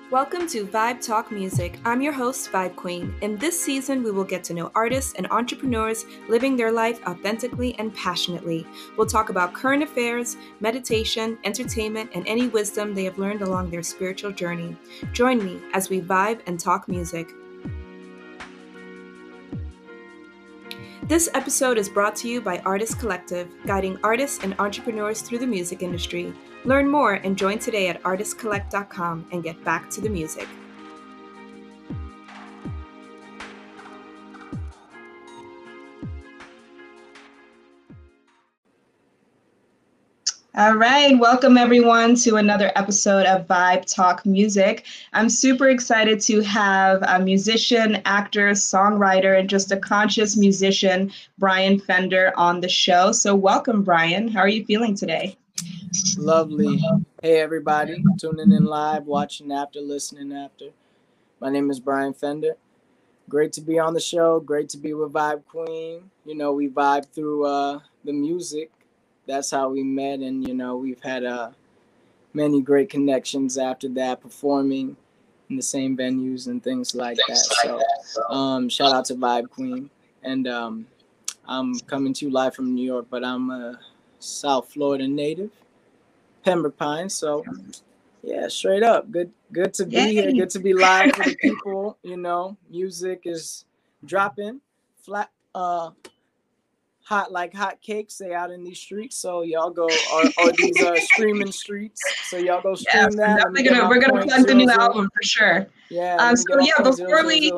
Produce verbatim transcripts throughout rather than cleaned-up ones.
Welcome to Vibe Talk Music. I'm your host, Vibe Queen. In this season, we will get to know artists and entrepreneurs living their life authentically and passionately. We'll talk about current affairs, meditation, entertainment, and any wisdom they have learned along their spiritual journey. Join me as we vibe and talk music. This episode is brought to you by Artist Collective, guiding artists and entrepreneurs through the music industry. Learn more and join today at artist collect dot com and get back to the music. All right, welcome everyone to another episode of Vibe Talk Music. I'm super excited to have a musician, actor, songwriter, and just a conscious musician, Brian Fender, on the show. So welcome, Brian. How are you feeling today? Lovely. Hey, everybody, tuning in live, watching after, listening after. My name is Brian Fender. Great to be on the show. Great to be with Vibe Queen. You know, we vibe through uh, the music. That's how we met, and you know we've had uh, many great connections after that, performing in the same venues and things like that. So, um, shout out to Vibe Queen, and um, I'm coming to you live from New York, but I'm a South Florida native, Pembroke Pines. So, yeah, straight up, good, good to be Yay. here. Good to be live for the people. You know, music is dropping flat. Uh, Hot like hot cakes, they out in these streets. So y'all go, or, or these uh, streaming streets. So y'all go stream yes, that. We're, gonna, we're gonna plug the new album for sure. Yeah. Um, so yeah, before we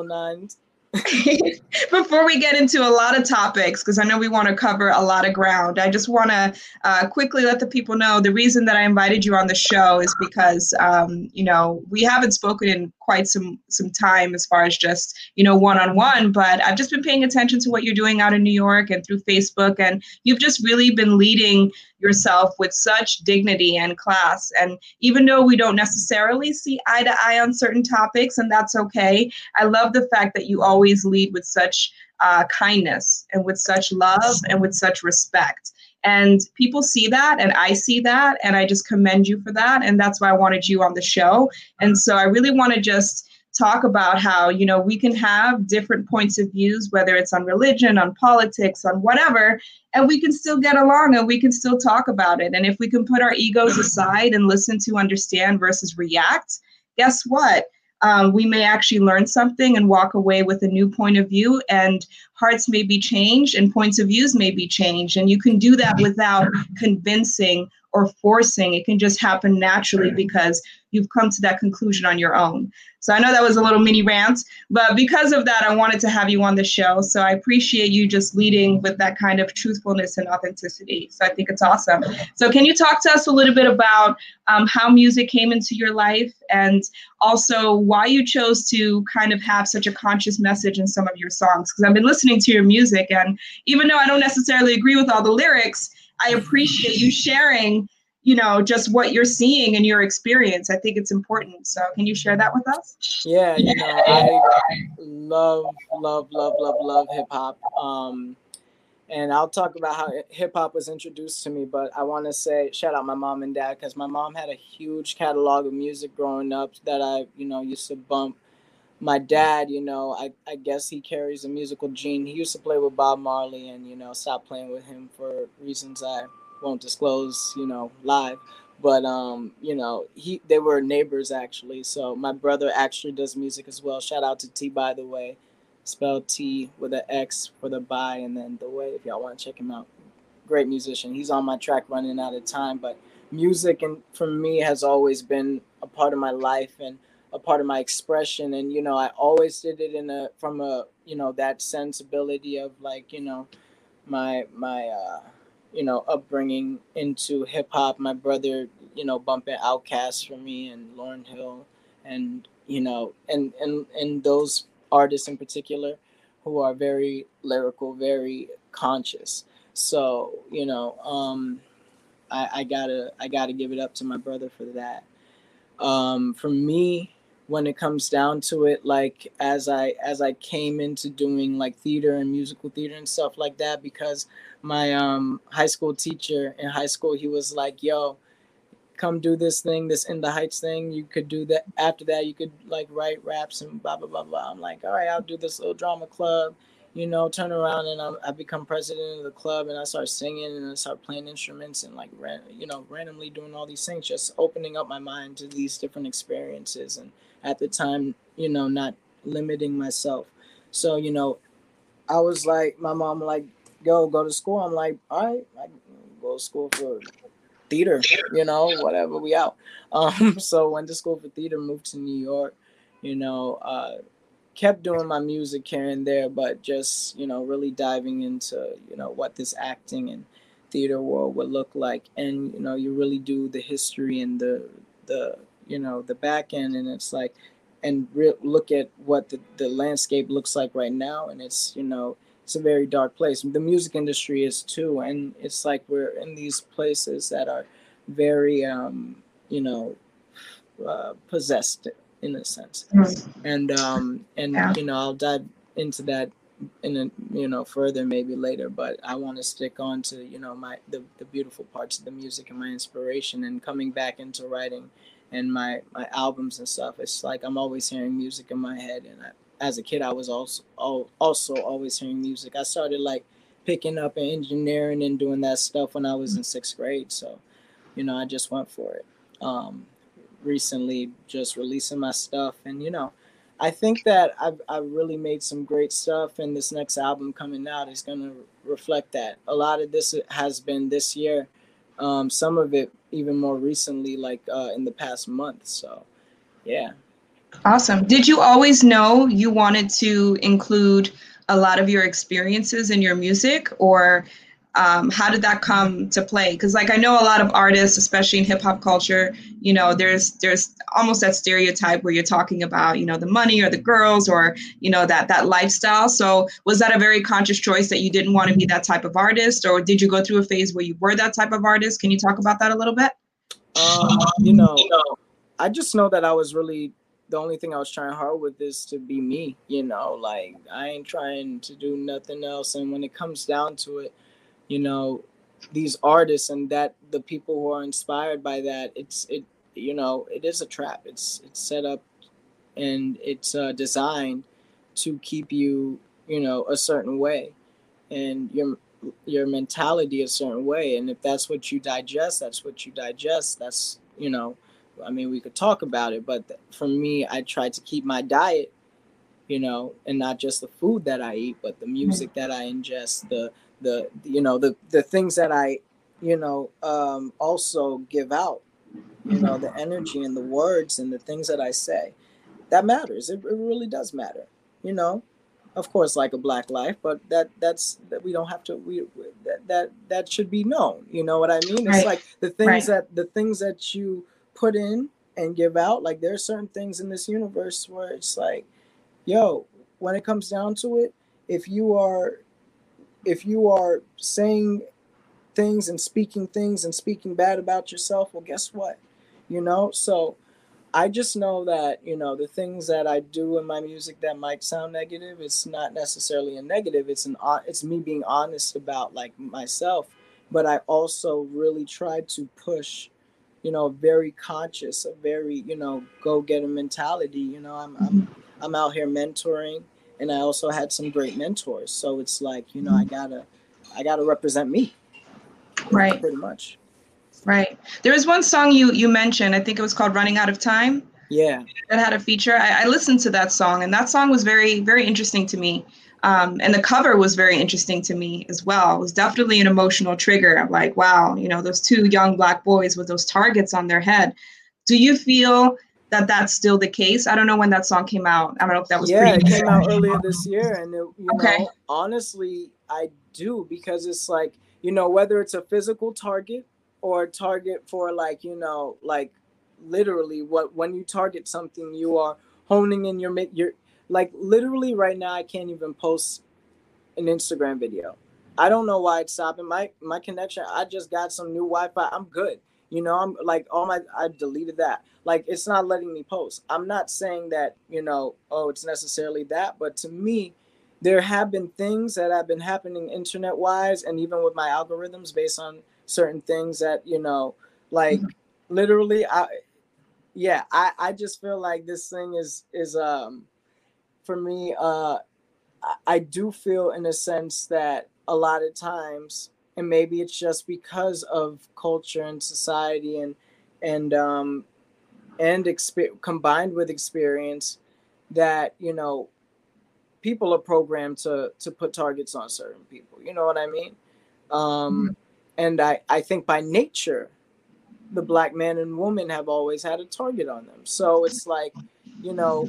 before we get into a lot of topics, because I know we want to cover a lot of ground, I just want to uh, quickly let the people know the reason that I invited you on the show is because um, you know we haven't spoken in quite some some time as far as just you know one on one, but I've just been paying attention to what you're doing out in New York and through Facebook, and you've just really been leading yourself with such dignity and class. And even though we don't necessarily see eye to eye on certain topics, and that's okay, I love the fact that you always lead with such uh, kindness and with such love and with such respect. And people see that, and I see that, and I just commend you for that. And that's why I wanted you on the show. And so I really want to just talk about how, you know, we can have different points of views, whether it's on religion, on politics, on whatever, and we can still get along and we can still talk about it. And if we can put our egos aside and listen to understand versus react, guess what? Um, we may actually learn something and walk away with a new point of view, and hearts may be changed and points of views may be changed. And you can do that without convincing or forcing. It can just happen naturally because you've come to that conclusion on your own. So I know that was a little mini rant, but because of that, I wanted to have you on the show. So I appreciate you just leading with that kind of truthfulness and authenticity. So I think it's awesome. So can you talk to us a little bit about um, how music came into your life, and also why you chose to kind of have such a conscious message in some of your songs? Because I've been listening to your music, and even though I don't necessarily agree with all the lyrics, I appreciate you sharing, you know, just what you're seeing and your experience. I think it's important. So can you share that with us? Yeah, you know, I love, love, love, love, love hip hop. Um, and I'll talk about how hip hop was introduced to me, but I want to say, shout out my mom and dad, because my mom had a huge catalog of music growing up that I, you know, used to bump. My dad, you know, I, I guess he carries a musical gene. He used to play with Bob Marley, and, you know, stopped playing with him for reasons I won't disclose, you know, live. But, um, you know, he they were neighbors, actually. So my brother actually does music as well. Shout out to T, by the way. Spelled T with an X for the by and then the way, if y'all want to check him out. Great musician. He's on my track Running Out of Time. But music, and for me, has always been a part of my life and a part of my expression. And, you know, I always did it in a, from a, you know, that sensibility of like, you know, my, my, uh, you know, upbringing into hip hop. My brother, you know, bumping Outkast for me and Lauryn Hill, and, you know, and, and, and those artists in particular who are very lyrical, very conscious. So, you know, um, I, I gotta, I gotta give it up to my brother for that. Um, for me, when it comes down to it, like as I as I came into doing like theater and musical theater and stuff like that, because my um, high school teacher in high school, he was like, yo, come do this thing, this In the Heights thing. You could do that. After that, you could like write raps and blah, blah, blah, blah. I'm like, all right, I'll do this little drama club, you know, turn around and I'm, I become president of the club and I start singing and I start playing instruments and like, ran, you know, randomly doing all these things, just opening up my mind to these different experiences. And at the time, you know, not limiting myself. So, you know, I was like, my mom like, go, go to school. I'm like, all right, I go to school for theater, you know, whatever, we out. Um, so went to school for theater, moved to New York, you know, uh, kept doing my music here and there, but just, you know, really diving into, you know, what this acting and theater world would look like. And, you know, you really do the history and the, the, you know, the back end, and it's like, and re- look at what the, the landscape looks like right now. And it's, you know, it's a very dark place. The music industry is too. And it's like we're in these places that are very, um, you know, uh, possessed in a sense. Mm-hmm. And, um, and yeah. you know, I'll dive into that in a, you know, further maybe later, but I want to stick on to, you know, my, the, the beautiful parts of the music and my inspiration and coming back into writing and my, my albums and stuff. It's like I'm always hearing music in my head. And I, as a kid, I was also also always hearing music. I started like picking up and engineering and doing that stuff when I was in sixth grade. So, you know, I just went for it. Um, recently, just releasing my stuff. And, you know, I think that I've, I've really made some great stuff. And this next album coming out is going to reflect that. A lot of this has been this year. Um, some of it even more recently, like uh, in the past month. So, yeah. Awesome. Did you always know you wanted to include a lot of your experiences in your music, or um, how did that come to play? Because like I know a lot of artists, especially in hip hop culture, you know, there's there's almost that stereotype where you're talking about, you know, the money or the girls or, you know, that that lifestyle. So was that a very conscious choice that you didn't want to be that type of artist, or did you go through a phase where you were that type of artist? Can you talk about that a little bit? Um, you know, I just know that I was really, the only thing I was trying hard with is to be me, you know, like I ain't trying to do nothing else. And when it comes down to it, you know, these artists and that the people who are inspired by that, it's, it, you know, it is a trap. It's, it's set up and it's uh, designed to keep you, you know, a certain way and your, your mentality a certain way. And if that's what you digest, that's what you digest. That's, you know, I mean, we could talk about it, but for me, I try to keep my diet, you know, and not just the food that I eat, but the music that I ingest, the, the, you know, the, the things that I, you know, um, also give out, you know, the energy and the words and the things that I say, that matters. It, it really does matter, you know, of course, like a Black life, but that that's, that we don't have to, we, that, that, that should be known. You know what I mean? It's right. Like the things right. that, the things that you put in and give out, like there are certain things in this universe where it's like, yo, when it comes down to it, if you are if you are saying things and speaking things and speaking bad about yourself, well, guess what? You know, so I just know that, you know, the things that I do in my music that might sound negative, it's not necessarily a negative. It's an it's me being honest about like myself, but I also really try to push, you know, very conscious, a very, you know, go-getter mentality. You know, I'm, I'm, I'm out here mentoring, and I also had some great mentors. So it's like, you know, I gotta, I gotta represent me. Right. Pretty much. Right. There was one song you, you mentioned, I think it was called Running Out of Time. Yeah. That had a feature. I, I listened to that song, and that song was very, very interesting to me. Um, and the cover was very interesting to me as well. It was definitely an emotional trigger. I'm like, wow, you know, those two young Black boys with those targets on their head. Do you feel that that's still the case? I don't know when that song came out. I don't know if that was yeah, pretty- it came out earlier this year. And, it, you okay. know, honestly, I do, because it's like, you know, whether it's a physical target or a target for like, you know, like literally what, when you target something, you are honing in your, your, like literally right now, I can't even post an Instagram video. I don't know why it's stopping. My my connection, I just got some new Wi-Fi. I'm good. You know, I'm like, all my, I deleted that. Like, it's not letting me post. I'm not saying that, you know, oh, it's necessarily that. But to me, there have been things that have been happening internet-wise and even with my algorithms based on certain things that, you know, like literally, I yeah, I I just feel like this thing is is um for me, uh I, I do feel in a sense that a lot of times, and maybe it's just because of culture and society and and um and exper- combined with experience, that you know people are programmed to to put targets on certain people. You know what I mean? Um, and I I think by nature, the black man and woman have always had a target on them. So it's like, you know,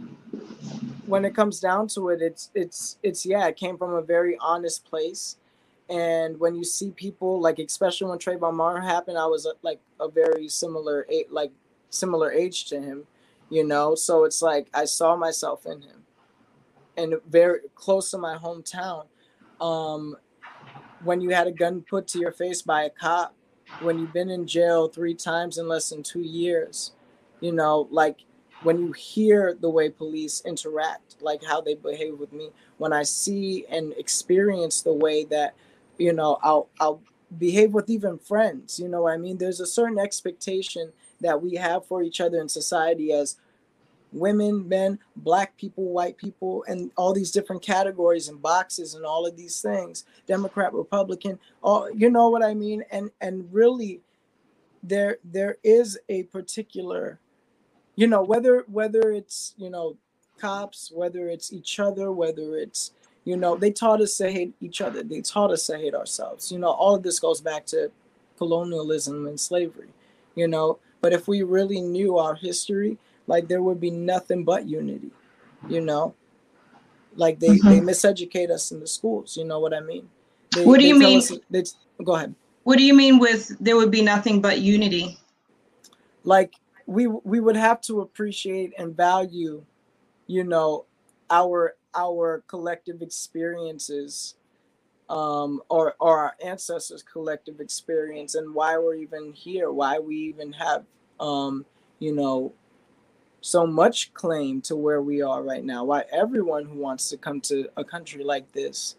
when it comes down to it, it's it's it's yeah, it came from a very honest place. And when you see people like, especially when Trayvon Martin happened, I was uh, like a very similar a- like similar age to him, you know. So it's like I saw myself in him, and very close to my hometown. Um, when you had a gun put to your face by a cop, when you've been in jail three times in less than two years, you know, like when you hear the way police interact, like how they behave with me, when I see and experience the way that, you know, I'll I'll behave with even friends, you know what I mean? There's a certain expectation that we have for each other in society as women, men, black people, white people, and all these different categories and boxes and all of these things, Democrat, Republican, all, you know what I mean? And and really there there is a particular, you know, whether whether it's, you know, cops, whether it's each other, whether it's, you know, they taught us to hate each other. They taught us to hate ourselves. You know, all of this goes back to colonialism and slavery, you know. But if we really knew our history, like there would be nothing but unity, you know. Like they they Mhm. miseducate us in the schools, you know what I mean? They What do they you tell mean? us, they go ahead. What do you mean with there would be nothing but unity? Like we we would have to appreciate and value, you know, our our collective experiences, um or, or our ancestors collective experience, and why we're even here, why we even have, um you know, so much claim to where we are right now, why everyone who wants to come to a country like this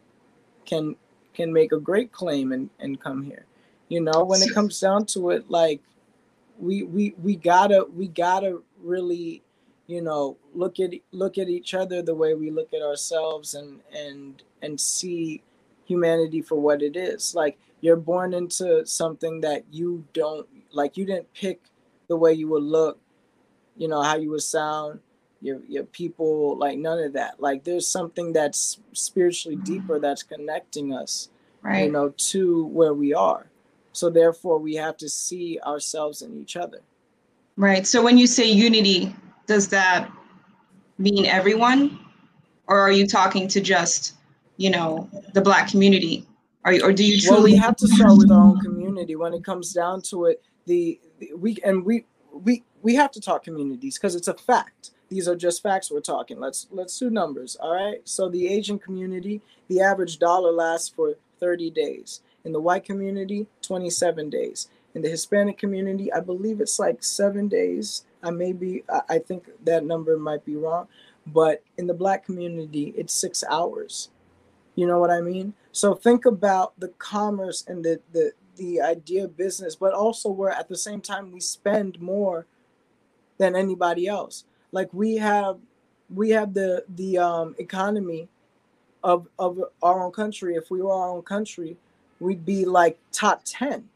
can can make a great claim and, and come here. You know, when it comes down to it, like we we we gotta we gotta really, you know, look at look at each other the way we look at ourselves, and and and see humanity for what it is. Like you're born into something that you don't like, you didn't pick the way you would look, you know, how you would sound, your your people, like none of that. Like there's something that's spiritually deeper that's connecting us, you Right. know, to where we are. So therefore we have to see ourselves in each other. Right. So when you say unity, does that mean everyone, or are you talking to just, you know, the black community? Are you, or do you Well, we truly? have to start with our own community when it comes down to it. The, the we and we we we have to talk communities because it's a fact. These are just facts we're talking. Let's let's do numbers. All right. So the Asian community, the average dollar lasts for thirty days. In the white community, twenty-seven days. In the Hispanic community, I believe it's like seven days. I may be, I think that number might be wrong, but in the black community, it's six hours. You know what I mean? So think about the commerce and the the the idea of business, but also where at the same time we spend more than anybody else. Like we have we have the the um, economy of of our own country. If we were our own country, we'd be like top ten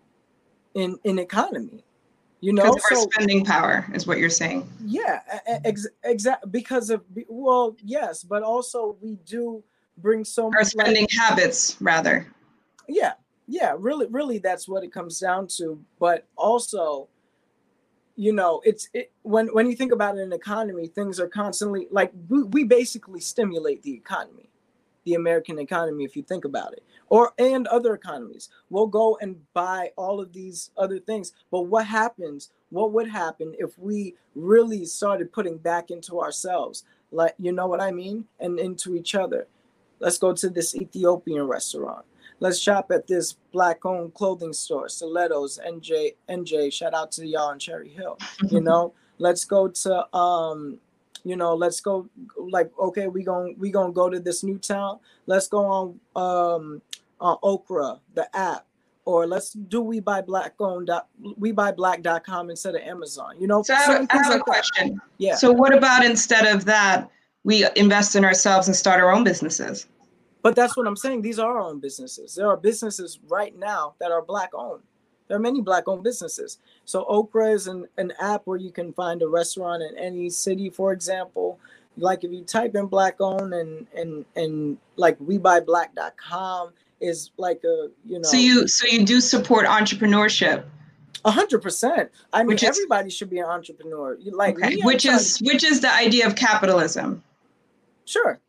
in in economy. You Because know, of our so spending power, is what you're saying. yeah, ex- exactly because of, well, yes, but also we do bring so Our like, spending habits, rather. yeah, yeah, really really that's what it comes down to. But also, you know, it's it, when when you think about an economy, things are constantly like we, we basically stimulate the economy, the American economy, if you think about it, or and other economies. We'll go and buy all of these other things, but what happens, what would happen if we really started putting back into ourselves, like, you know what I mean, and into each other? Let's go to this Ethiopian restaurant. Let's shop at this black-owned clothing store, Stilettos, N J, N J. Shout out to y'all in Cherry Hill. You know, let's go to, um, you know, let's go. Like, okay, we going we gonna go to this new town. Let's go on, um, on Okra, the app, or let's do we buy black owned we buy black dot com instead of Amazon. You know, so I have, I have like a question. That. Yeah. So what about instead of that, we invest in ourselves and start our own businesses? But that's what I'm saying. These are our own businesses. There are businesses right now that are black owned. There are many black owned businesses. So Okra is an, an app where you can find a restaurant in any city, for example. Like if you type in black owned and and and like we buy black dot com is like a, you know. So you so you do support entrepreneurship. A hundred percent. I mean, which is, everybody should be an entrepreneur. Like okay. me, which is to... which is the idea of capitalism. Sure.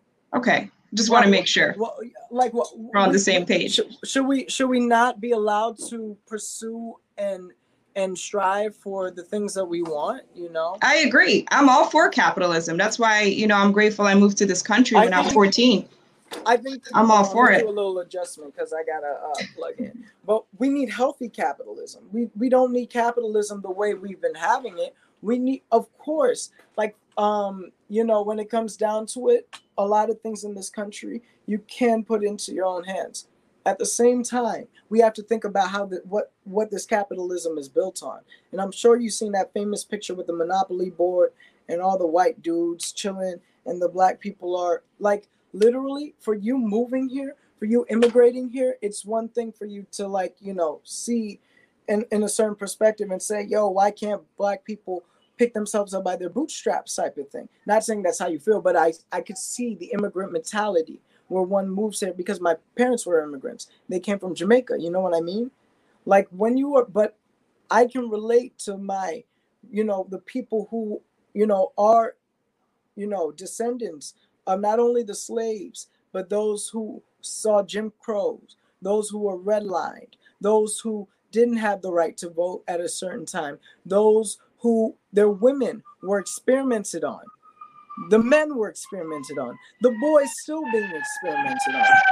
Okay. Just well, want to make sure. Well, like what well, we're on we, the same page. Should, should we should we not be allowed to pursue and and strive for the things that we want, you know? I agree. I'm all for capitalism. That's why, you know, I'm grateful I moved to this country when I, think, I was fourteen. I think I'm all for it. Do a little adjustment because I gotta uh, plug in. But we need healthy capitalism. We we don't need capitalism the way we've been having it. We need, of course, like um, you know, when it comes down to it, a lot of things in this country you can put into your own hands. At the same time, we have to think about how the, what what this capitalism is built on. And I'm sure you've seen that famous picture with the Monopoly board and all the white dudes chilling, and the black people are like. Literally, for you moving here, for you immigrating here, it's one thing for you to like, you know, see in, in a certain perspective and say, yo, why can't black people pick themselves up by their bootstraps type of thing? Not saying that's how you feel, but I, I could see the immigrant mentality where one moves here because my parents were immigrants. They came from Jamaica. You know what I mean? Like when you are, but I can relate to my, you know, the people who, you know, are, you know, descendants of not only the slaves, but those who saw Jim Crows, those who were redlined, those who didn't have the right to vote at a certain time, those who their women were experimented on, the men were experimented on, the boys still being experimented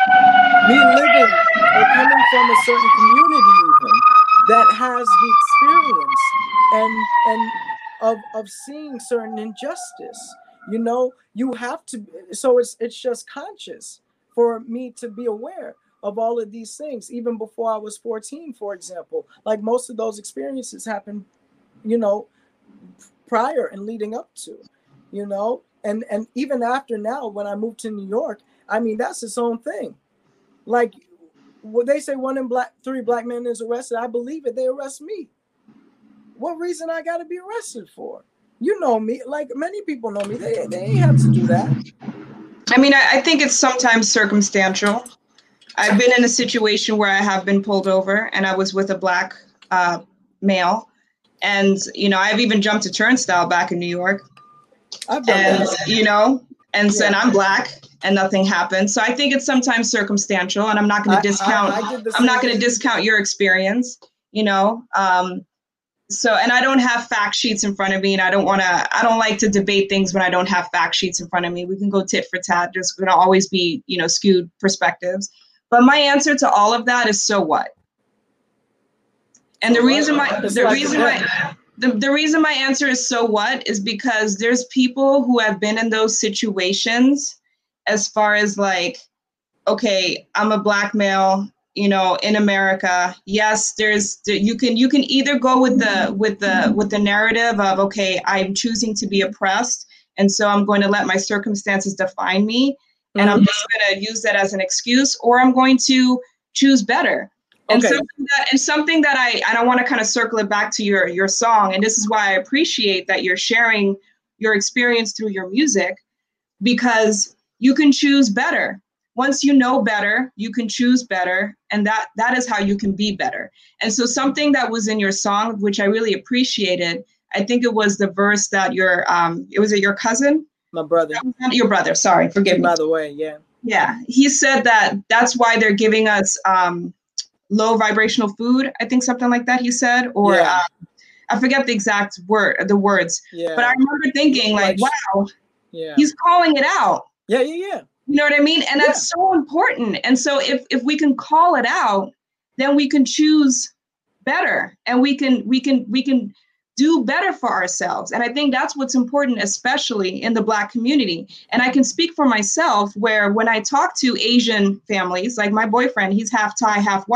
on. Me living or coming from a certain community even that has the experience and and of of seeing certain injustice. You know, you have to, so it's it's just conscious for me to be aware of all of these things, even before I was fourteen, for example. Like most of those experiences happened, you know, prior and leading up to, you know, and, and even after now, when I moved to New York, I mean, that's its own thing. Like, when they say one in black, three black men is arrested, I believe it, they arrest me. What reason I got to be arrested for? You know me, like many people know me. They they ain't have to do that. I mean, I, I think it's sometimes circumstantial. I've been in a situation where I have been pulled over and I was with a black uh, male. And, you know, I've even jumped a turnstile back in New York. I've done and, that. You know, and yeah. then I'm black and nothing happened. So I think it's sometimes circumstantial, and I'm not going to discount, I, I I'm not going to discount your experience, you know. Um, So, and I don't have fact sheets in front of me, and I don't want to, I don't like to debate things when I don't have fact sheets in front of me. We can go tit for tat. There's going to always be, you know, skewed perspectives. But my answer to all of that is so what? And the reason my, the reason my, the, the reason my answer is so what is because there's people who have been in those situations as far as like, okay, I'm a black male, you know, in America. Yes, there's you can you can either go with the with the with the narrative of, okay, I'm choosing to be oppressed, and so I'm going to let my circumstances define me, and I'm just going to use that as an excuse, or I'm going to choose better. And okay. something that and something that I and I want to kind of circle it back to your your song, and this is why I appreciate that you're sharing your experience through your music, because you can choose better. Once you know better, you can choose better, and that that is how you can be better. And so something that was in your song, which I really appreciated, I think it was the verse that your um, it was it your cousin, my brother, your brother. Sorry, forgive me. By the way, yeah, yeah. He said that that's why they're giving us um, low vibrational food. I think something like that. He said, or yeah. uh, I forget the exact word, the words. Yeah. But I remember thinking, like, like wow, yeah, he's calling it out. Yeah, yeah, yeah. You know what I mean? And that's yeah. so important. And so if if we can call it out, then we can choose better, and we can we can we can do better for ourselves. And I think that's what's important, especially in the Black community. And I can speak for myself, where when I talk to Asian families, like my boyfriend, he's half Thai, half white.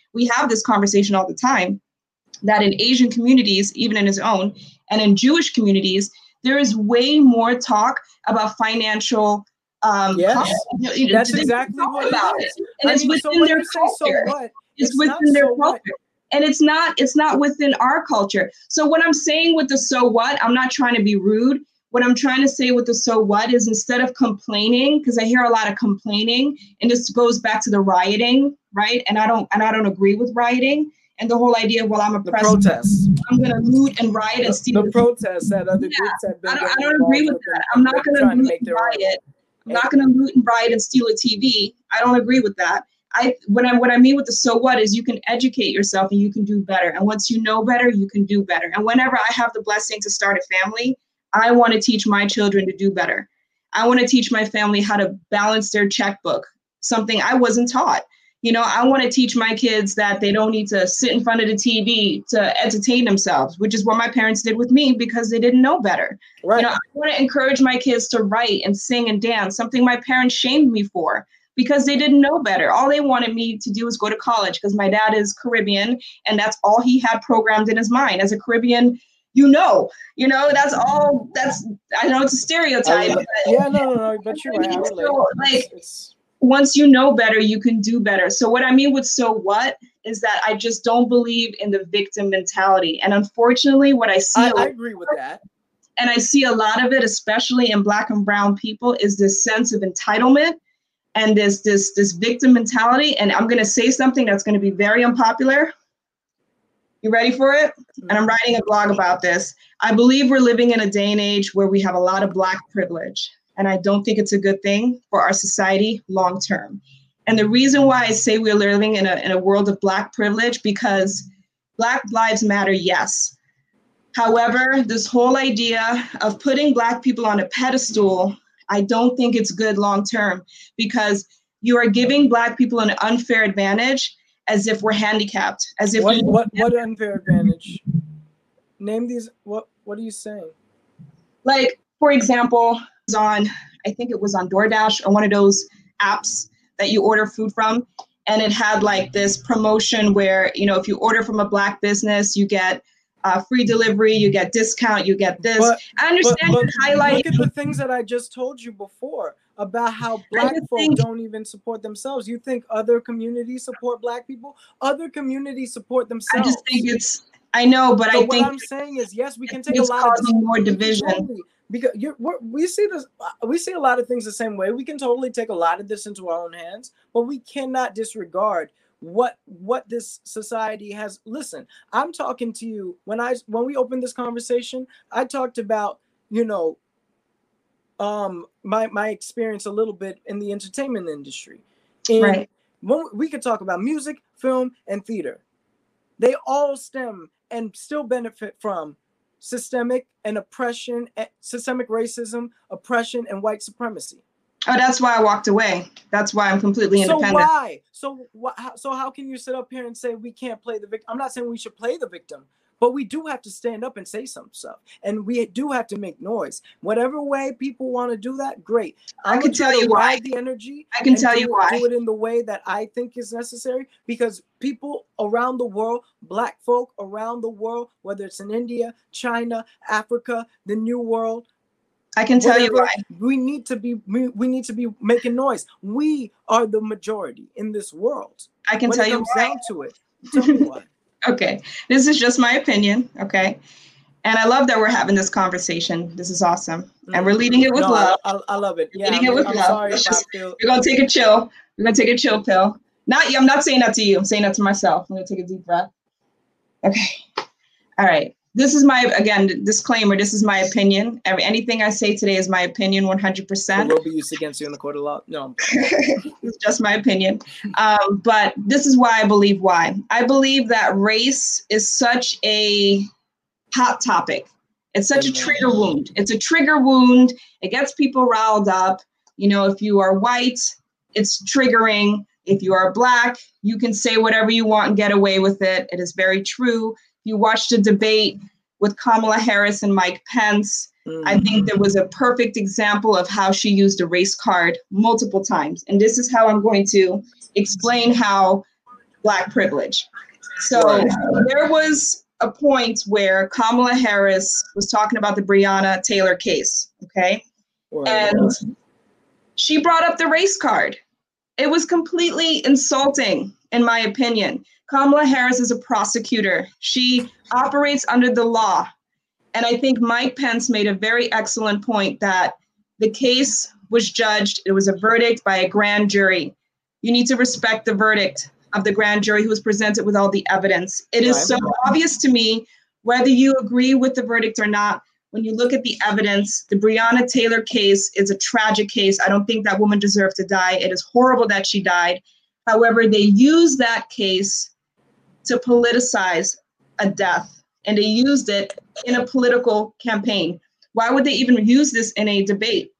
we have this conversation all the time, that in Asian communities, even in his own, and in Jewish communities, there is way more talk about financial um yes, you know, that's exactly what about it it. is. And I it's mean, within so when their you say culture. so what, It's, it's within not their so culture. what. And it's not it's not within our culture. So what I'm saying with the so what, I'm not trying to be rude. What I'm trying to say with the so what is, instead of complaining, because I hear a lot of complaining, and this goes back to the rioting, right? And I don't and I don't agree with rioting. And the whole idea, well, I'm a The president, protests. I'm going to loot and riot and The, steal. the protests that other Yeah, groups have been I don't, I getting don't involved agree with with that. and, I'm and not going to trying to loot make and their own. riot. I'm not going to loot and riot and steal a T V. I don't agree with that. I when I what I mean with the so what is, you can educate yourself and you can do better. And once you know better, you can do better. And whenever I have the blessing to start a family, I want to teach my children to do better. I want to teach my family how to balance their checkbook, something I wasn't taught. You know, I want to teach my kids that they don't need to sit in front of the T V to entertain themselves, which is what my parents did with me because they didn't know better. Right. You know, I want to encourage my kids to write and sing and dance, something my parents shamed me for because they didn't know better. All they wanted me to do was go to college because my dad is Caribbean and that's all he had programmed in his mind. As a Caribbean, you know, you know, that's all that's, I know it's a stereotype. But, yeah, no, no, no, but you're right. I relate. So, like, it's, it's, once you know better, you can do better. So what I mean with so what is that I just don't believe in the victim mentality. And unfortunately, what I see- I, I agree with that. And I see a lot of it, especially in Black and brown people, is this sense of entitlement and this, this, this victim mentality. And I'm gonna say something that's gonna be very unpopular. You ready for it? And I'm writing a blog about this. I believe we're living in a day and age where we have a lot of Black privilege. And I don't think it's a good thing for our society long term. And the reason why I say we're living in a, in a world of Black privilege, because Black lives matter, yes. However, this whole idea of putting Black people on a pedestal, I don't think it's good long term, because you are giving Black people an unfair advantage as if we're handicapped, as if what we what what unfair advantage? Name these. What what are you saying? Like, for example, on, I think it was on DoorDash or one of those apps that you order food from. And it had like this promotion where, you know, if you order from a Black business, you get uh, free delivery, you get discount, you get this. But, I understand but, you highlight. Look at the things that I just told you before about how Black folk think, don't even support themselves. You think other communities support Black people? Other communities support themselves. I just think it's, I know, but so I what think I'm saying is, yes, we can take a it's lot causing of more division. Totally, because you're, we're, we see this, we see a lot of things the same way. We can totally take a lot of this into our own hands, but we cannot disregard what what this society has. Listen, I'm talking to you when I when we opened this conversation. I talked about, you know, um, my my experience a little bit in the entertainment industry. In, right. When we could talk about music, film, and theater. They all stem and still benefit from systemic and oppression, systemic racism, oppression, and white supremacy. Oh, that's why I walked away. That's why I'm completely independent. So why? So what? So how can you sit up here and say we can't play the victim? I'm not saying we should play the victim, but we do have to stand up and say some stuff, and we do have to make noise. Whatever way people want to do that, great. I'm I can tell you why. The energy. I can tell do you it, why. Do it in the way that I think is necessary, because people around the world, Black folk around the world, whether it's in India, China, Africa, the New World. I can tell Whatever, you why. We need to be we, we need to be making noise. We are the majority in this world. I can when tell it you comes why. down to it. Tell me why. Okay, this is just my opinion. Okay, and I love that we're having this conversation. This is awesome, mm-hmm. and we're leading it with no, love. I, I, I love it. We're Yeah, leading I'm, it with I'm love. sorry Let's if just, I feel. We're gonna take a chill. We're gonna take a chill pill. Not you. I'm not saying that to you. I'm saying that to myself. I'm gonna take a deep breath. Okay. All right. This is my, again, disclaimer, this is my opinion. Every, anything I say today is my opinion, one hundred percent. It will be used against you in the court of law. No. It's just my opinion. Um, but this is why I believe why. I believe that race is such a hot topic. It's such a trigger wound. It's a trigger wound. It gets people riled up. You know, if you are white, it's triggering. If you are Black, you can say whatever you want and get away with it. It is very true. You watched a debate with Kamala Harris and Mike Pence. Mm. I think there was a perfect example of how she used a race card multiple times. And this is how I'm going to explain how Black privilege. So Right. there was a point where Kamala Harris was talking about the Breonna Taylor case, okay? Right. And she brought up the race card. It was completely insulting, in my opinion. Kamala Harris is a prosecutor. She operates under the law. And I think Mike Pence made a very excellent point that the case was judged. It was a verdict by a grand jury. You need to respect the verdict of the grand jury who was presented with all the evidence. It is so obvious to me, whether you agree with the verdict or not, when you look at the evidence, the Breonna Taylor case is a tragic case. I don't think that woman deserved to die. It is horrible that she died. However, they used that case to politicize a death, and they used it in a political campaign. Why would they even use this in a debate?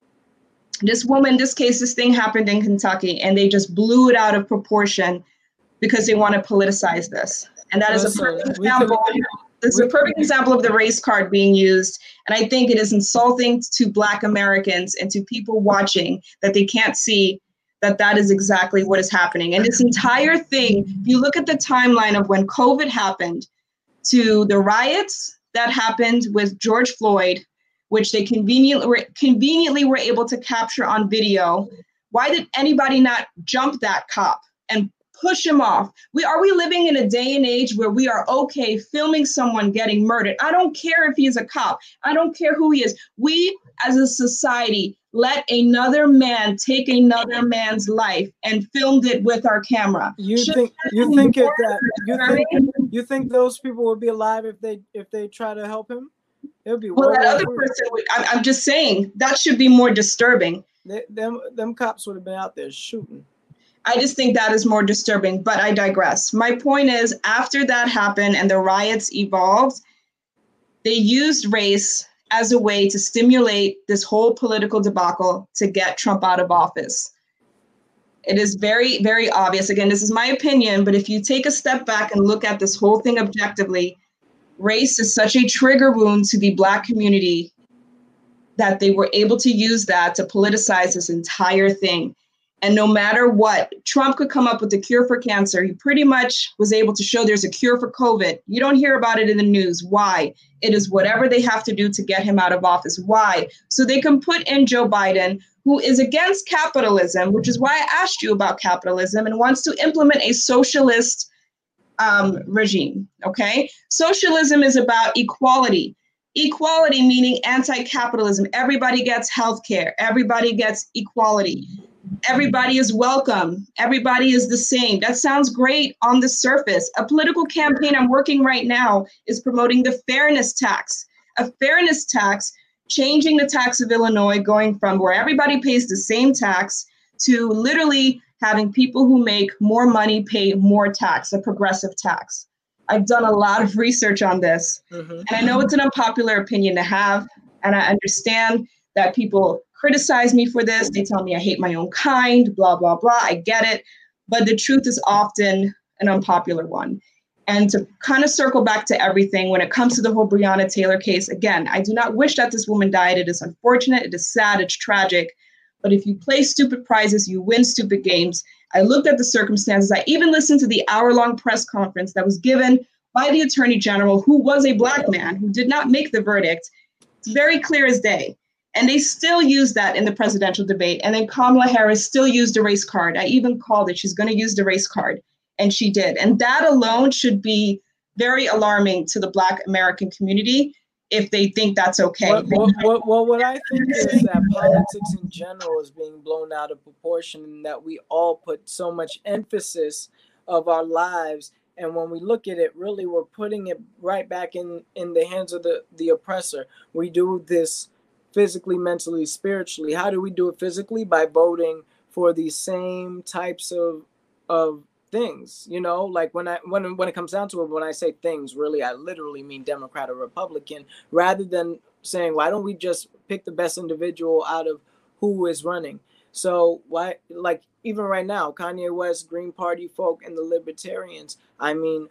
This woman, this case, this thing happened in Kentucky, and they just blew it out of proportion because they want to politicize this. And that is a perfect example. This is a perfect example of the race card being used. And I think it is insulting to Black Americans and to people watching that they can't see that that is exactly what is happening. And this entire thing, if you look at the timeline of when COVID happened to the riots that happened with George Floyd, which they conveniently were, conveniently were able to capture on video. Why did anybody not jump that cop and push him off? We are we living in a day and age where we are okay filming someone getting murdered? I don't care if he's a cop. I don't care who he is. We as a society let another man take another man's life and filmed it with our camera. You Should think you think if that you think you think those people would be alive if they if they try to help him? It would be well, that other person would, I'm, I'm just saying that should be more disturbing. They, them them cops would have been out there shooting. I just think that is more disturbing, but I digress. My point is, after that happened and the riots evolved, they used race as a way to stimulate this whole political debacle to get Trump out of office. It is very, very obvious. Again, this is my opinion, but if you take a step back and look at this whole thing objectively, race is such a trigger wound to the Black community that they were able to use that to politicize this entire thing. And no matter what, Trump could come up with a cure for cancer. He pretty much was able to show there's a cure for COVID. You don't hear about it in the news. Why? It is whatever they have to do to get him out of office. Why? So they can put in Joe Biden, who is against capitalism, which is why I asked you about capitalism, and wants to implement a socialist um, regime, okay? Socialism is about equality. Equality meaning anti-capitalism. Everybody gets healthcare. Everybody gets equality. Everybody is welcome. Everybody is the same. That sounds great on the surface. A political campaign I'm working right now is promoting the fairness tax. A fairness tax, changing the tax of Illinois, going from where everybody pays the same tax to literally having people who make more money pay more tax, a progressive tax. I've done a lot of research on this, mm-hmm. and I know it's an unpopular opinion to have, and I understand that people criticize me for this. They tell me I hate my own kind, blah, blah, blah. I get it. But the truth is often an unpopular one. And to kind of circle back to everything, when it comes to the whole Breonna Taylor case, again, I do not wish that this woman died. It is unfortunate. It is sad. It's tragic. But if you play stupid prizes, you win stupid games. I looked at the circumstances. I even listened to the hour-long press conference that was given by the Attorney General, who was a Black man, who did not make the verdict. It's very clear as day. And they still use that in the presidential debate. And then Kamala Harris still used a race card. I even called it. She's going to use the race card. And she did. And that alone should be very alarming to the Black American community if they think that's okay. Well, well, well, well what I think is that politics in general is being blown out of proportion, and that we all put so much emphasis of our lives. And when we look at it, really, we're putting it right back in, in the hands of the, the oppressor. We do this physically, mentally, spiritually. How do we do it physically? By voting for these same types of of things, you know, like when I when when it comes down to it, when I say things, really, I literally mean Democrat or Republican, rather than saying, why don't we just pick the best individual out of who is running? So why, like even right now, Kanye West, Green Party folk, and the Libertarians, I mean,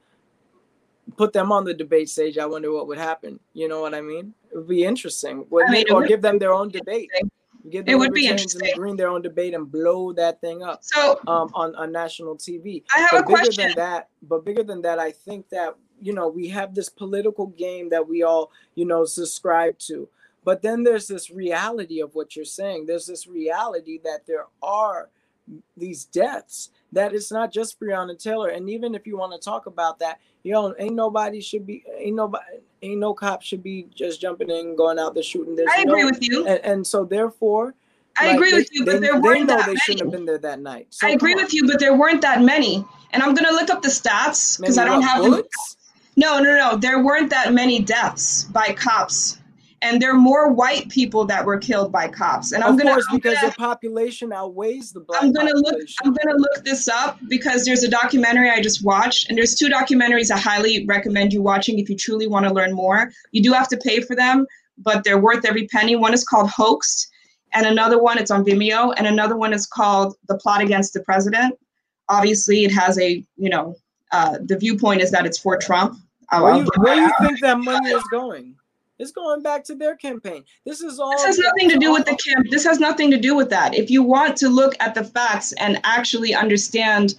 put them on the debate stage. I wonder what would happen. You know what I mean? It would be interesting. Wouldn't I mean, it? Or give them their own debate. Give the It would be Libertarians and the interesting. Green their own debate and blow that thing up So um, on, on national T V. I have but a bigger question. than that, but bigger than that, I think that, you know, we have this political game that we all, you know, subscribe to. But then there's this reality of what you're saying. There's this reality that there are these deaths, that it's not just Breonna Taylor. And even if you want to talk about that, you know, ain't nobody should be, ain't nobody, ain't no cop should be just jumping in, going out there shooting. There's I agree no, with you. And, and so therefore, I like, agree they, with you, but they, there they weren't know that they many. shouldn't have been there that night. So I agree come on. with you, but there weren't that many. And I'm gonna look up the stats because I Many don't what, have them. bullets? No, no, no. There weren't that many deaths by cops. And there are more white people that were killed by cops. And I'm Of gonna, course, I'm because gonna, their population outweighs the black I'm gonna look population. I'm gonna look this up because there's a documentary I just watched, and there's two documentaries I highly recommend you watching if you truly want to learn more. You do have to pay for them, but they're worth every penny. One is called Hoaxed, and another one, it's on Vimeo, and another one is called The Plot Against the President. Obviously, it has a, you know, uh, the viewpoint is that it's for Trump. I'll, Where I'll you give where that you out. think that money is going? It's going back to their campaign. This is all. This has nothing to do with the camp. This has nothing to do with that. If you want to look at the facts and actually understand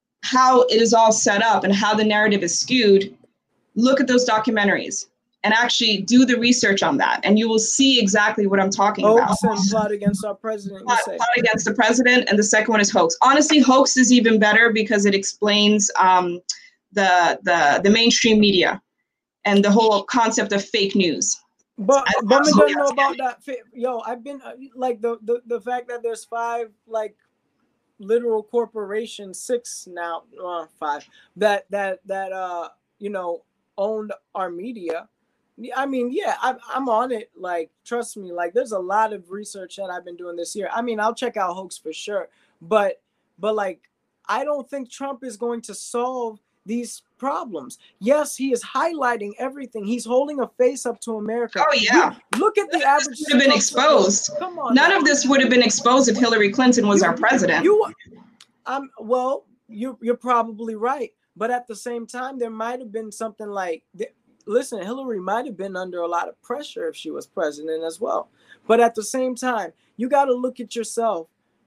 how it is all set up and how the narrative is skewed, look at those documentaries and actually do the research on that, and you will see exactly what I'm talking about. Hoax and plot against our president. You Plot, say. plot against the president, and the second one is hoax. Honestly, hoax is even better because it explains um, the the the mainstream media and the whole concept of fake news. But I but we absolutely don't know about understand. that. fi- Yo, I've been uh, like the, the the fact that there's five like literal corporations, six now, uh, five that that that uh you know owned our media. Yeah, I mean, yeah, I'm I'm on it. Like, trust me. Like, there's a lot of research that I've been doing this year. I mean, I'll check out hoax for sure. But but like, I don't think Trump is going to solve these problems. Yes, he is highlighting everything. He's holding a face up to America. Oh yeah. We, look at the None average. of this would have been exposed. Come on. None now. of this would have been exposed if Hillary Clinton was You- our president. You, um, well, you you're probably right. But at the same time, there might have been something like, listen, Hillary might have been under a lot of pressure if she was president as well. But at the same time, you got to look at yourself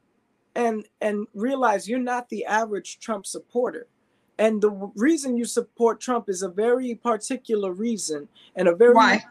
and and realize you're not the average Trump supporter. And the w- reason you support Trump is a very particular reason, and a very Why?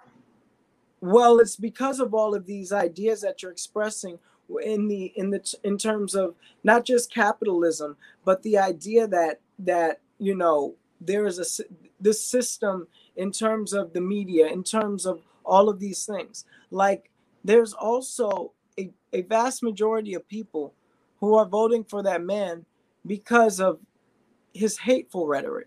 well, it's because of all of these ideas that you're expressing in the in the in terms of not just capitalism, but the idea that that you know there is a sy- this system in terms of the media, in terms of all of these things. Like, there's also a, a vast majority of people who are voting for that man because of his hateful rhetoric.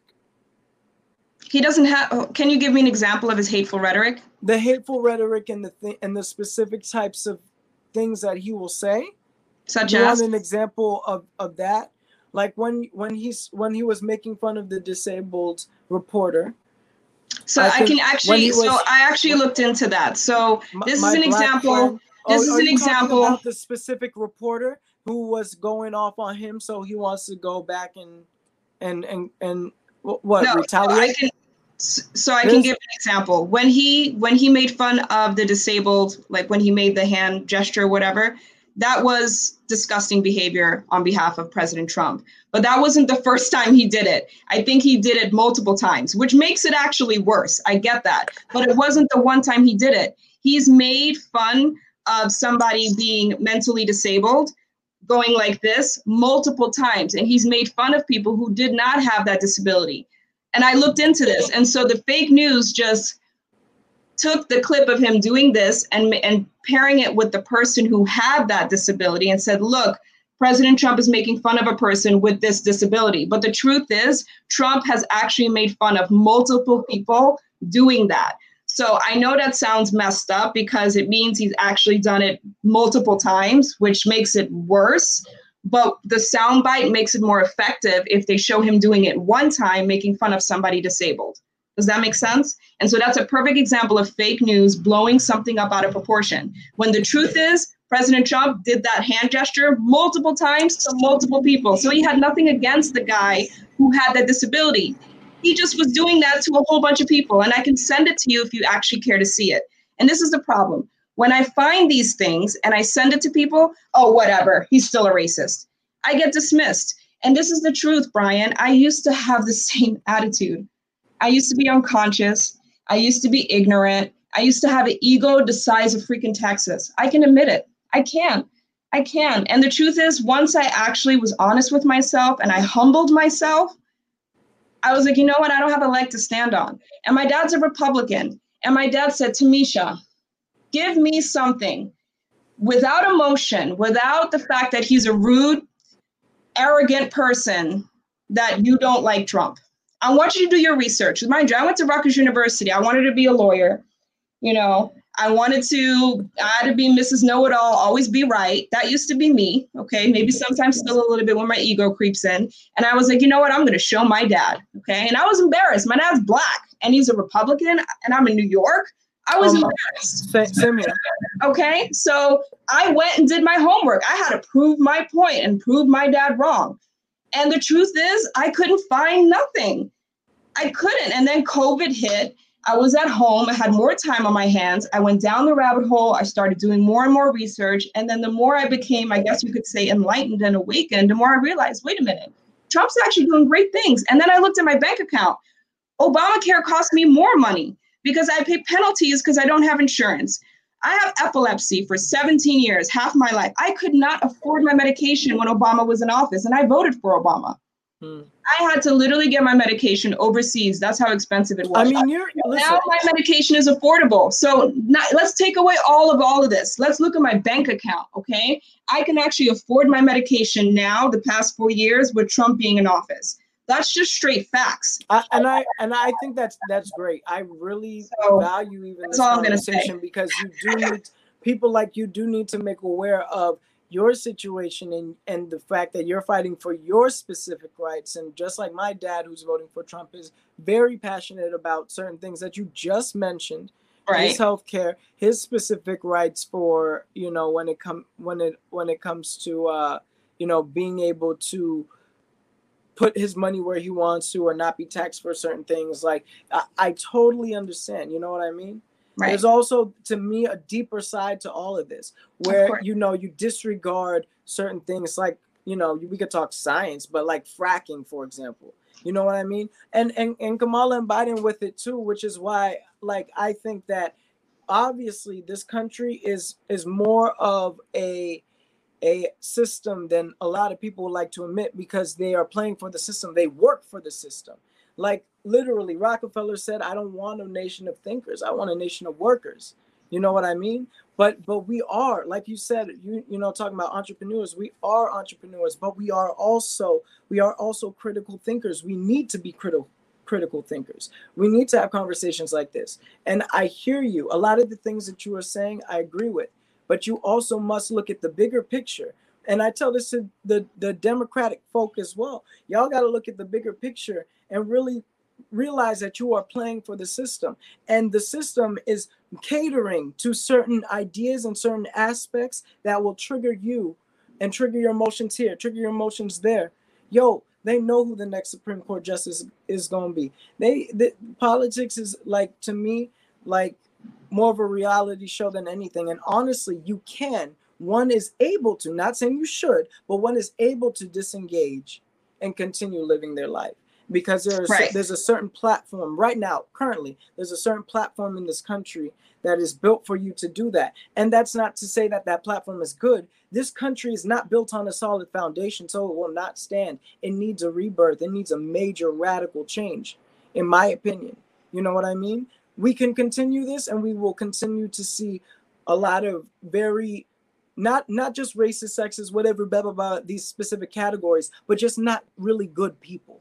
He doesn't have. Can you give me an example of his hateful rhetoric? The hateful rhetoric and the th- and the specific types of things that he will say. Such You as? want an example of, of that? Like when when he's when he was making fun of the disabled reporter. So I I, think can when actually. he was- So I actually when- looked into that. So My- this my is an black example. friend- This Oh, is are an you talking example. about the specific reporter who was going off on him, so he wants to go back and and and and wh- what No, so I retaliate? can. So I can There's- give an example. When he when he made fun of the disabled, like when he made the hand gesture, or whatever, that was disgusting behavior on behalf of President Trump. But that wasn't the first time he did it. I think he did it multiple times, which makes it actually worse. I get that. But it wasn't the one time he did it. He's made fun of somebody being mentally disabled, going like this multiple times. And he's made fun of people who did not have that disability. And I looked into this. And so the fake news just took the clip of him doing this and, and pairing it with the person who had that disability and said, look, President Trump is making fun of a person with this disability. But the truth is, Trump has actually made fun of multiple people doing that. So I know that sounds messed up because it means he's actually done it multiple times, which makes it worse. But the soundbite makes it more effective if they show him doing it one time, making fun of somebody disabled. Does that make sense? And so that's a perfect example of fake news blowing something up out of proportion. When the truth is, President Trump did that hand gesture multiple times to multiple people. So he had nothing against the guy who had that disability. He just was doing that to a whole bunch of people. And I can send it to you if you actually care to see it. And this is the problem. When I find these things and I send it to people, oh, whatever, he's still a racist. I get dismissed. And this is the truth, Brian. I used to have the same attitude. I used to be unconscious. I used to be ignorant. I used to have an ego the size of freaking Texas. I can admit it. I can. I can. And the truth is, once I actually was honest with myself and I humbled myself, I was like, you know what? I don't have a leg to stand on. And my dad's a Republican. And my dad said, Tamisha, give me something without emotion, without the fact that he's a rude, arrogant person, that you don't like Trump. I want you to do your research. Mind you, I went to Rutgers University. I wanted to be a lawyer. You know, I wanted to, I had to be Missus Know-It-All, always be right. That used to be me. Okay. Maybe sometimes still a little bit when my ego creeps in. And I was like, you know what? I'm going to show my dad. Okay. And I was embarrassed. My dad's black and he's a Republican and I'm in New York. I was um, embarrassed. Same here. Okay. So I went and did my homework. I had to prove my point and prove my dad wrong. And the truth is, I couldn't find nothing. I couldn't. And then COVID hit. I was at home. I had more time on my hands. I went down the rabbit hole. I started doing more and more research. And then the more I became, I guess you could say, enlightened and awakened, the more I realized, wait a minute, Trump's actually doing great things. And then I looked at my bank account. Obamacare cost me more money because I pay penalties because I don't have insurance. I have epilepsy for seventeen years, half my life. I could not afford my medication when Obama was in office, and I voted for Obama. Hmm. I had to literally get my medication overseas. That's how expensive it was. I mean, you're listen. Now my medication is affordable. So not, let's take away all of all of this. Let's look at my bank account, okay? I can actually afford my medication now, the past four years, with Trump being in office. That's just straight facts. I, and I and I think that's that's great. I really so, value even this conversation because you do need people like you do need to make aware of your situation and, and the fact that you're fighting for your specific rights. And just like my dad, who's voting for Trump, is very passionate about certain things that you just mentioned, right? His healthcare, his specific rights for, you know, when it come when it when it comes to, uh, you know, being able to put his money where he wants to or not be taxed for certain things. Like, I, I totally understand. You know what I mean? Right. There's also, to me, a deeper side to all of this where, you know, you disregard certain things like, you know, we could talk science, but like fracking, for example, you know what I mean? And, and, and Kamala and Biden with it too, which is why, like, I think that obviously this country is, is more of a, a system than a lot of people would like to admit because they are playing for the system. They work for the system. Like literally Rockefeller said, I don't want a nation of thinkers. I want a nation of workers. You know what I mean? But but we are, like you said, you you know, talking about entrepreneurs, we are entrepreneurs, but we are also we are also critical thinkers. We need to be critical critical thinkers. We need to have conversations like this. And I hear you. A lot of the things that you are saying, I agree with. But you also must look at the bigger picture. And I tell this to the, the Democratic folk as well. Y'all got to look at the bigger picture and really realize that you are playing for the system. And the system is catering to certain ideas and certain aspects that will trigger you and trigger your emotions here, trigger your emotions there. Yo, they know who the next Supreme Court justice is going to be. They the, politics is, like, to me, like more of a reality show than anything. And honestly, you can. One is able to, not saying you should, but one is able to disengage and continue living their life. Because there's right. there's a certain platform right now, currently, there's a certain platform in this country that is built for you to do that. And that's not to say that that platform is good. This country is not built on a solid foundation, so it will not stand. It needs a rebirth. It needs a major radical change, in my opinion. You know what I mean? We can continue this and we will continue to see a lot of very, not, not just racist, sexist, whatever, blah, blah, blah, these specific categories, but just not really good people.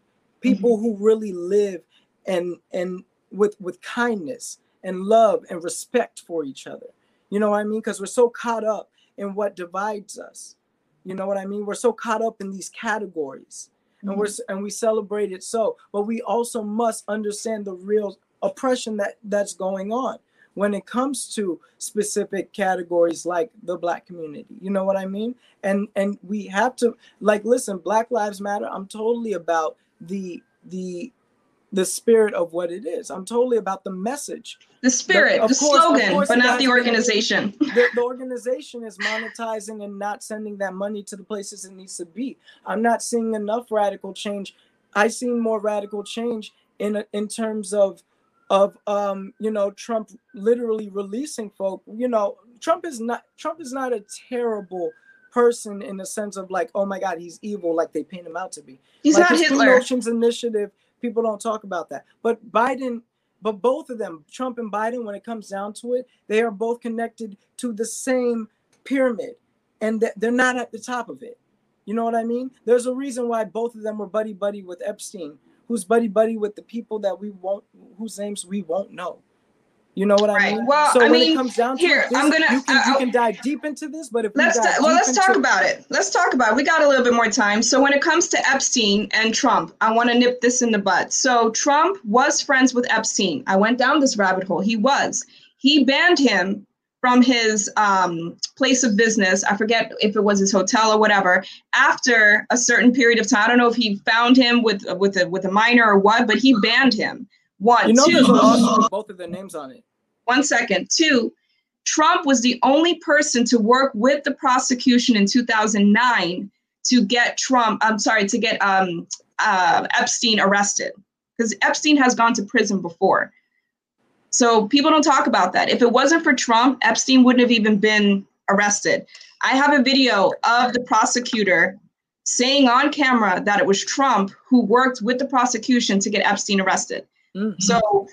People mm-hmm. who really live and and with with kindness and love and respect for each other. You know what I mean? Because we're so caught up in what divides us. You know what I mean? We're so caught up in these categories, mm-hmm. and we're and we celebrate it so. But we also must understand the real oppression that that's going on when it comes to specific categories like the Black community. You know what I mean? And and we have to, like, listen, Black Lives Matter. I'm totally about the the the spirit of what it is. I'm totally about the message. The spirit, the, the course, slogan, but not the organization. The, the organization is monetizing and not sending that money to the places it needs to be. I'm not seeing enough radical change. I see more radical change in in terms of of um you know, Trump literally releasing folk. You know, Trump is not Trump is not a terrible person in the sense of like, oh my God, he's evil, like they paint him out to be. He's like not his Hitler. Clean Oceans Initiative, people don't talk about that. But Biden, but both of them, Trump and Biden, when it comes down to it, they are both connected to the same pyramid, and they're not at the top of it. You know what I mean? There's a reason why both of them were buddy buddy with Epstein, who's buddy buddy with the people that we won't, whose names we won't know. You know what right. I mean? Well, so I when mean, it comes down to here, it, this, I'm gonna, you can, uh, you can dive deep into this, but if let's we dive well, let's into, talk about it. Let's talk about it. We got a little bit more time. So when it comes to Epstein and Trump, I want to nip this in the bud. So Trump was friends with Epstein. I went down this rabbit hole. He was. He banned him from his um, place of business. I forget if it was his hotel or whatever. After a certain period of time, I don't know if he found him with with a with a minor or what, but he banned him. One, you know, two, there's a lawsuit with both of their names on it. One second. Two, Trump was the only person to work with the prosecution in two thousand nine to get Trump, I'm sorry, to get um, uh, Epstein arrested, because Epstein has gone to prison before. So people don't talk about that. If it wasn't for Trump, Epstein wouldn't have even been arrested. I have a video of the prosecutor saying on camera that it was Trump who worked with the prosecution to get Epstein arrested. Mm-hmm. So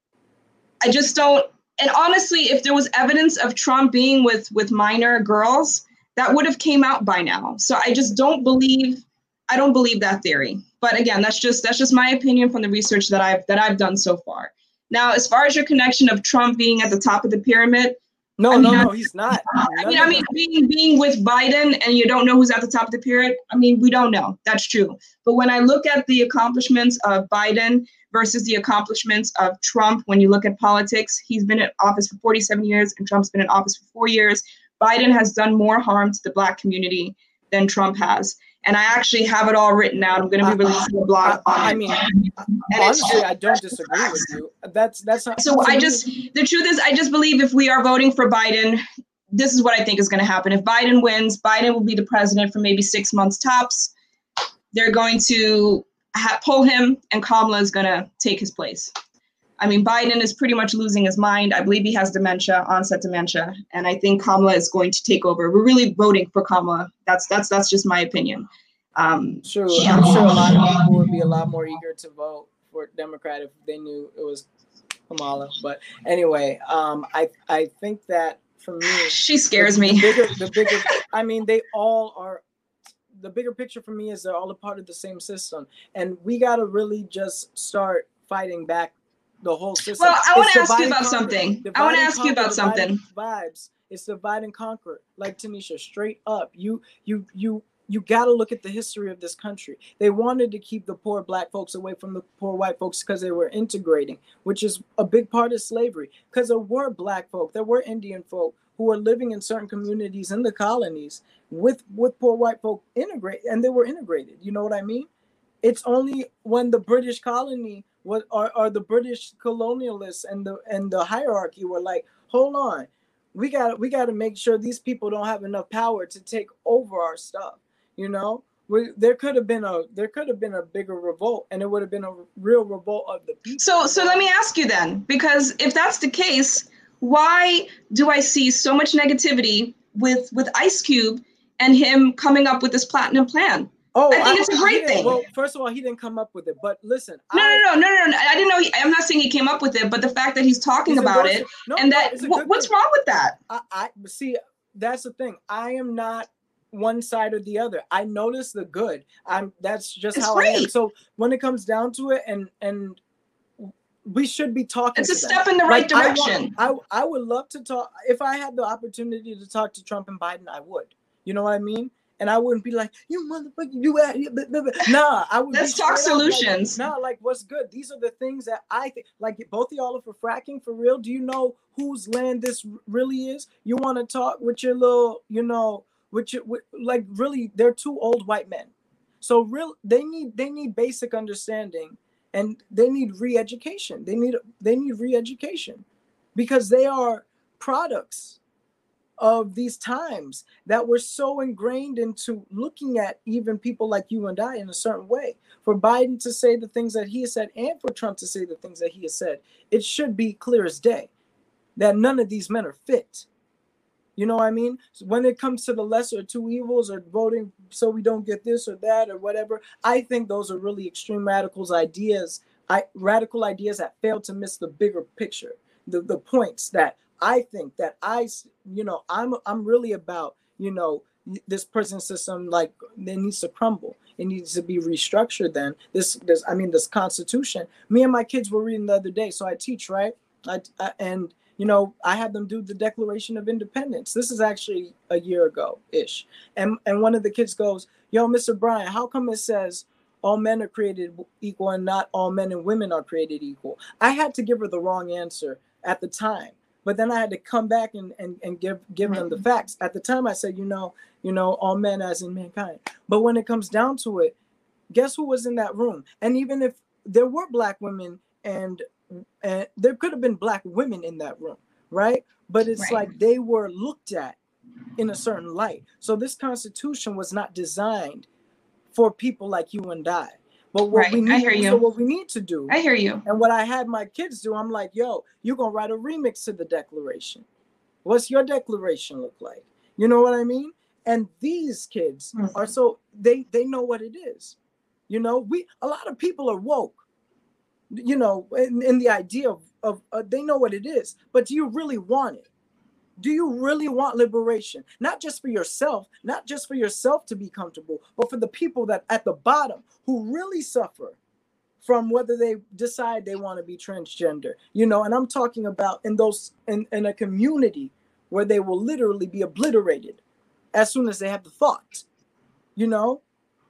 I just don't. And honestly, if there was evidence of Trump being with, with minor girls, that would have came out by now. So I just don't believe, I don't believe that theory. But again, that's just that's just my opinion from the research that I've that I've done so far. Now, as far as your connection of Trump being at the top of the pyramid, no, I mean, no, I, no, he's not. I mean, I mean, being being with Biden and you don't know who's at the top of the pyramid. I mean, we don't know. That's true. But when I look at the accomplishments of Biden versus the accomplishments of Trump, when you look at politics, he's been in office for forty-seven years and Trump's been in office for four years. Biden has done more harm to the Black community than Trump has. And I actually have it all written out. I'm going to be releasing a blog on it. I mean, and honestly, just, I don't disagree with you. That's that's not. So I just, the truth is, I just believe if we are voting for Biden, this is what I think is going to happen. If Biden wins, Biden will be the president for maybe six months tops. They're going to ha- pull him, and Kamala is going to take his place. I mean, Biden is pretty much losing his mind. I believe he has dementia, onset dementia, and I think Kamala is going to take over. We're really voting for Kamala. That's that's that's just my opinion. Um, sure, I'm sure a lot of people would be a lot more eager to vote for Democrat if they knew it was Kamala. But anyway, um, I I think that for me, she scares the, me. The bigger, the bigger. I mean, they all are. The bigger picture for me is they're all a part of the same system, and we got to really just start fighting back the whole system. Well, I want to ask you about something. I want to ask you about something. Vibes. It's divide and conquer. Like Tanisha, straight up. You, you, you, you got to look at the history of this country. They wanted to keep the poor Black folks away from the poor white folks because they were integrating, which is a big part of slavery. Because there were Black folk, there were Indian folk who were living in certain communities in the colonies with with poor white folk integrate, and they were integrated. You know what I mean? It's only when the British colony What are, are the British colonialists and the and the hierarchy were like, hold on, we got we got to make sure these people don't have enough power to take over our stuff. You know, we, there could have been a there could have been a bigger revolt, and it would have been a real revolt of the people. So so let me ask you then, because if that's the case, why do I see so much negativity with with Ice Cube and him coming up with this platinum plan? Oh, I think I, it's a great thing. Well, first of all, he didn't come up with it, but listen. No, I, no, no, no, no, no. I didn't know. He, I'm not saying he came up with it, but the fact that he's talking he's about it no, and no, that wh- what's thing. wrong with that? I, I see. That's the thing. I am not one side or the other. I notice the good. I'm. That's just it's how great. I am. So when it comes down to it, and and we should be talking. It's a to step them. in the right like, direction. I, want, I I would love to talk. If I had the opportunity to talk to Trump and Biden, I would. You know what I mean? And I wouldn't be like, you motherfucker, you at nah. I would. Let's talk solutions. Like, nah, like what's good? These are the things that I think. Like both of y'all are for fracking for real. Do you know whose land this really is? You want to talk with your little, you know, with your with, like really? They're two old white men, so real. They need they need basic understanding and they need re-education. They need they need re-education because they are products of these times that we're so ingrained into looking at even people like you and I in a certain way. For Biden to say the things that he has said and for Trump to say the things that he has said, it should be clear as day that none of these men are fit. You know what I mean? So when it comes to the lesser of two evils or voting so we don't get this or that or whatever, I think those are really extreme radicals ideas, I, radical ideas that fail to miss the bigger picture, the, the points that I think that I, you know, I'm I'm really about, you know, this prison system, like, it needs to crumble. It needs to be restructured. Then this, this, I mean, this Constitution. Me and my kids were reading the other day. So I teach, right? I, I and you know, I had them do the Declaration of Independence. This is actually a year ago ish. And and one of the kids goes, "Yo, Mister Bryant, how come it says all men are created equal and not all men and women are created equal?" I had to give her the wrong answer at the time. But then I had to come back and, and, and give give them the facts. At the time, I said, you know, you know, all men as in mankind. But when it comes down to it, guess who was in that room? And even if there were black women and and there could have been black women in that room, right? But it's right. like they were looked at in a certain light. So this Constitution was not designed for people like you and I. But what right. we need, I hear you. So what we need to do, I hear you. And what I had my kids do, I'm like, yo, you're gonna write a remix to the Declaration. What's your Declaration look like? You know what I mean? And these kids mm-hmm. are so they they know what it is. You know, we a lot of people are woke. You know, in, in the idea of of uh, they know what it is, but do you really want it? Do you really want liberation? Not just for yourself, not just for yourself to be comfortable, but for the people that at the bottom who really suffer from whether they decide they want to be transgender, you know, and I'm talking about in those in, in a community where they will literally be obliterated as soon as they have the thought, you know,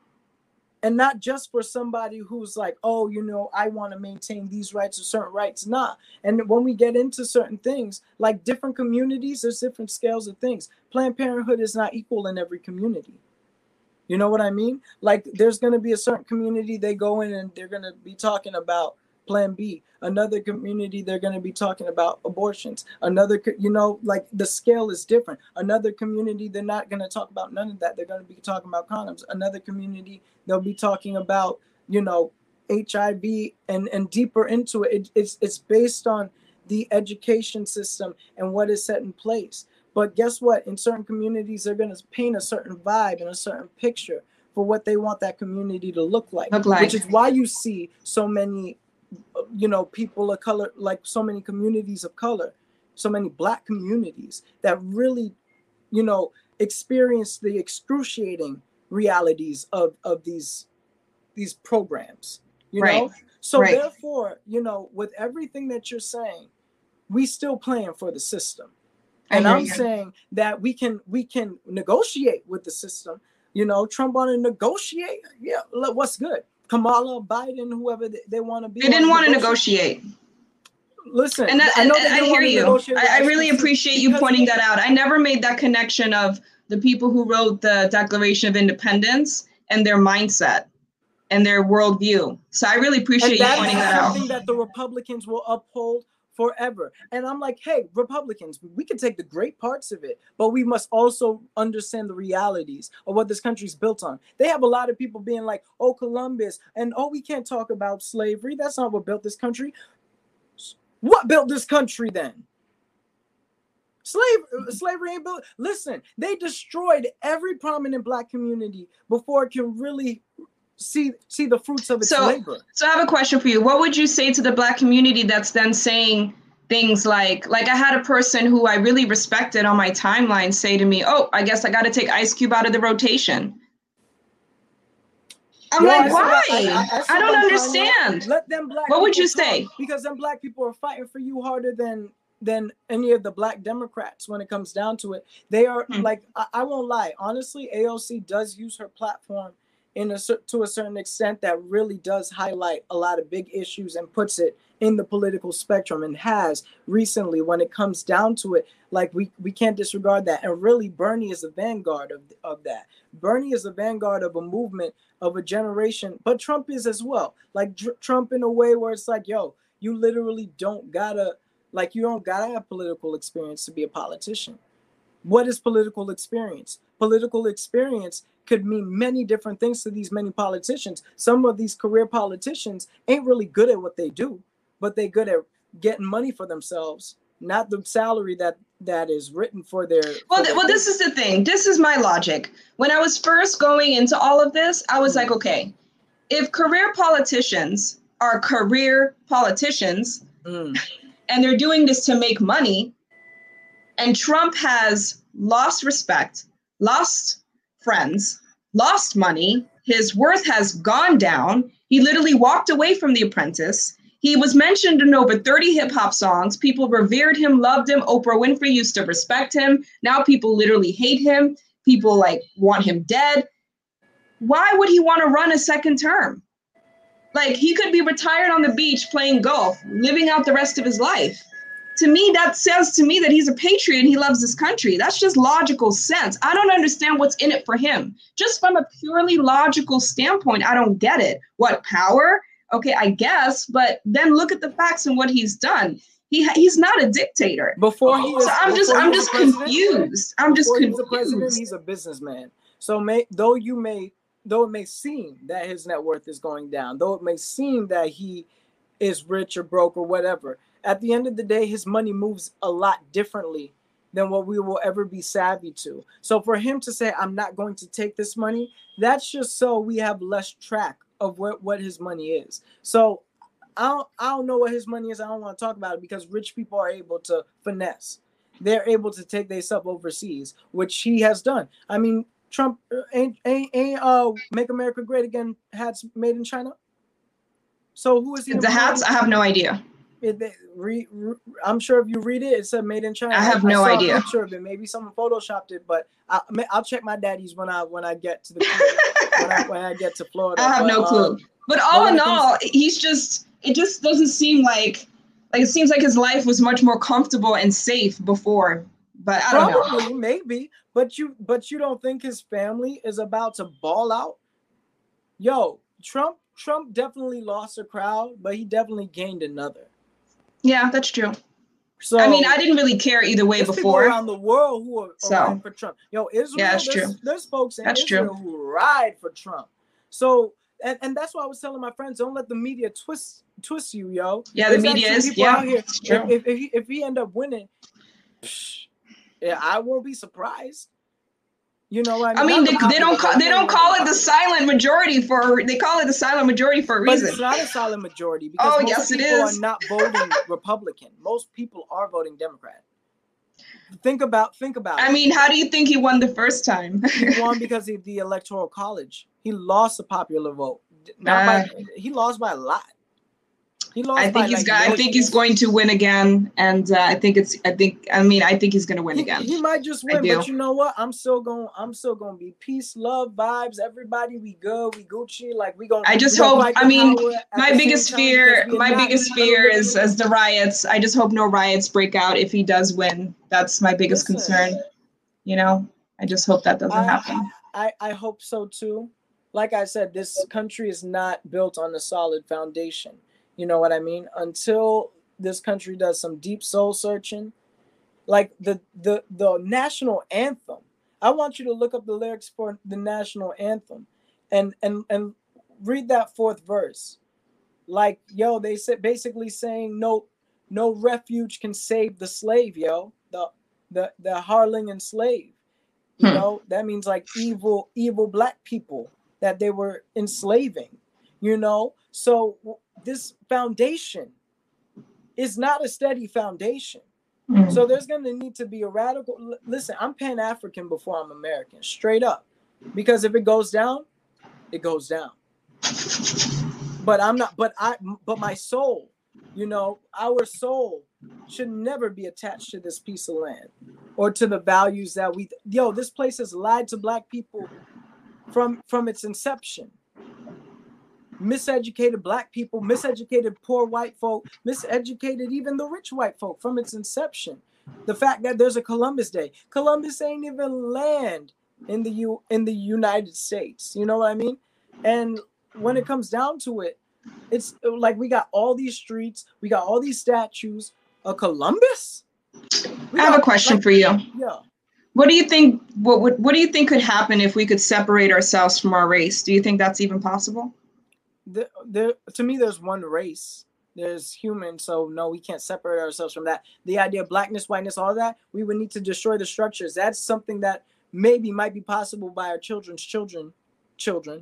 and not just for somebody who's like, oh, you know, I want to maintain these rights or certain rights. Nah. And when we get into certain things, like different communities, there's different scales of things. Planned Parenthood is not equal in every community. You know what I mean? Like there's going to be a certain community they go in and they're going to be talking about Plan B. Another community, they're going to be talking about abortions. Another, you know, like the scale is different. Another community, they're not going to talk about none of that. They're going to be talking about condoms. Another community, they'll be talking about, you know, H I V and, and deeper into it. it. It's it's based on the education system and what is set in place. But guess what? In certain communities, they're going to paint a certain vibe and a certain picture for what they want that community to look like, look like. Which is why you see so many, you know, people of color, like so many communities of color, so many black communities that really, you know, experience the excruciating realities of, of these, these programs, you right. know? So right. therefore, you know, with everything that you're saying, we still playing for the system. And I'm you. saying that we can we can negotiate with the system. You know, Trump want to negotiate. Yeah, look, what's good? Kamala, Biden, whoever they, they want to be. They didn't want to negotiate. Listen, and that, I know and I hear you. I, I really appreciate you pointing that out. I never made that connection of the people who wrote the Declaration of Independence and their mindset and their worldview. So I really appreciate you pointing that out. Something that the Republicans will uphold forever. And I'm like, hey, Republicans, we can take the great parts of it, but we must also understand the realities of what this country's built on. They have a lot of people being like, oh, Columbus, and oh, we can't talk about slavery. That's not what built this country. What built this country then? Slave, slavery ain't built. Listen, they destroyed every prominent black community before it can really see see the fruits of its so, labor. So I have a question for you. What would you say to the black community that's then saying things like, like I had a person who I really respected on my timeline say to me, oh, I guess I got to take Ice Cube out of the rotation. I'm yeah, like, I why? I, I, I, I don't understand. Let them black what would you say? Because them black people are fighting for you harder than than any of the black Democrats when it comes down to it. They are hmm. like, I, I won't lie. Honestly, A O C does use her platform in a to a certain extent that really does highlight a lot of big issues and puts it in the political spectrum, and has recently. When it comes down to it, like we we can't disregard that. And really, Bernie is the vanguard of of that. Bernie is the vanguard of a movement, of a generation, but Trump is as well. Like Tr- Trump in a way where it's like, yo, you literally don't gotta, like, you don't gotta have political experience to be a politician. What is political experience? Political experience could mean many different things to these many politicians. Some of these career politicians ain't really good at what they do, but they good at getting money for themselves, not the salary that that is written for their. Well, for their well, this is the thing. This is my logic. When I was first going into all of this, I was mm. like, okay, if career politicians are career politicians mm. and they're doing this to make money, and Trump has lost respect, lost friends, lost money, his worth has gone down. He literally walked away from The Apprentice. He was mentioned in over thirty hip hop songs. People revered him, loved him. Oprah Winfrey used to respect him. Now people literally hate him. People like want him dead. Why would he want to run a second term? Like, he could be retired on the beach playing golf, living out the rest of his life. To me, that says to me that he's a patriot and he loves this country. That's just logical sense. I don't understand what's in it for him. Just from a purely logical standpoint, I don't get it. What, power? Okay, I guess, but then look at the facts and what he's done. He he's not a dictator. Before he was, so I'm just I'm just confused. I'm just confused. He's a president, he's a businessman. So may though you may though it may seem that his net worth is going down, though it may seem that he is rich or broke or whatever, at the end of the day, his money moves a lot differently than what we will ever be savvy to. So for him to say, I'm not going to take this money, that's just so we have less track of what, what his money is. So I don't, I don't know what his money is. I don't want to talk about it because rich people are able to finesse. They're able to take their stuff overseas, which he has done. I mean, Trump ain't, ain't, ain't uh, Make America Great Again hats made in China. So who is he? The hats? I have no idea. It, they, re, re, I'm sure if you read it, it said made in China. I have no I saw idea. A picture of it. Maybe someone photoshopped it, but I, I'll check my daddy's when I when I get to the when, I, when I get to Florida. I have but, no clue. Um, but all in all, he's just it just doesn't seem like like it seems like his life was much more comfortable and safe before. But I don't probably, know. Maybe, but you but you don't think his family is about to ball out? Yo, Trump Trump definitely lost a crowd, but he definitely gained another. Yeah, that's true. So I mean, I didn't really care either way there's before. People around the world who are so, riding for Trump. Yo, Israel, yeah, that's there's, true. there's folks in that's Israel true. who ride for Trump. So, and, and that's why I was telling my friends, don't let the media twist twist you, yo. Yeah, there's the media is, yeah, here, it's true. If, if, if, he, if he end up winning, psh, yeah, I won't be surprised. You know what I mean? I mean, they, they don't call, they don't call it the silent majority for they call it the silent majority for a reason. But it's not a silent majority because oh, most yes, people it is. are not voting Republican. Most people are voting Democrat. Think about think about I it. mean, how do you think he won the first time? He won because of the Electoral College. He lost the popular vote. Not uh, by, he lost by a lot. He lost I think by he's like got, I think he's going to win again, and uh, I think it's. I think. I mean, I think he's going to win he, again. He might just win, but you know what? I'm still going. I'm still going to be peace, love, vibes. Everybody, we good, we Gucci. Like we going. I just hope. I mean, my biggest fear. My biggest fear is as the riots. I just hope no riots break out if he does win. That's my biggest Listen, concern. You know, I just hope that doesn't I, happen. I I hope so too. Like I said, this country is not built on a solid foundation. You know what I mean? Until this country does some deep soul searching, like the the the national anthem. I want you to look up the lyrics for the national anthem, and and and read that fourth verse. Like, yo, they said basically saying no no refuge can save the slave, yo, the the the hireling and slave. You hmm. know, that means like evil evil black people that they were enslaving. You know, so this foundation is not a steady foundation. Mm. So there's going to need to be a radical. Listen, I'm Pan-African before I'm American, straight up. Because if it goes down, it goes down. But I'm not. But I. But my soul, you know, our soul should never be attached to this piece of land or to the values that we. Yo, this place has lied to black people from from its inception. miseducated black people, miseducated poor white folk, miseducated even the rich white folk from its inception. The fact that there's a Columbus Day. Columbus ain't even land in the U in the United States. You know what I mean? And when it comes down to it, it's like we got all these streets, we got all these statues. A Columbus? We I have got, a question like, for you. Yeah. What do you think? What would what do you think could happen if we could separate ourselves from our race? Do you think that's even possible? The, the, to me, there's one race. There's humans, so no, we can't separate ourselves from that. The idea of blackness, whiteness, all that, we would need to destroy the structures. That's something that maybe might be possible by our children's children, children.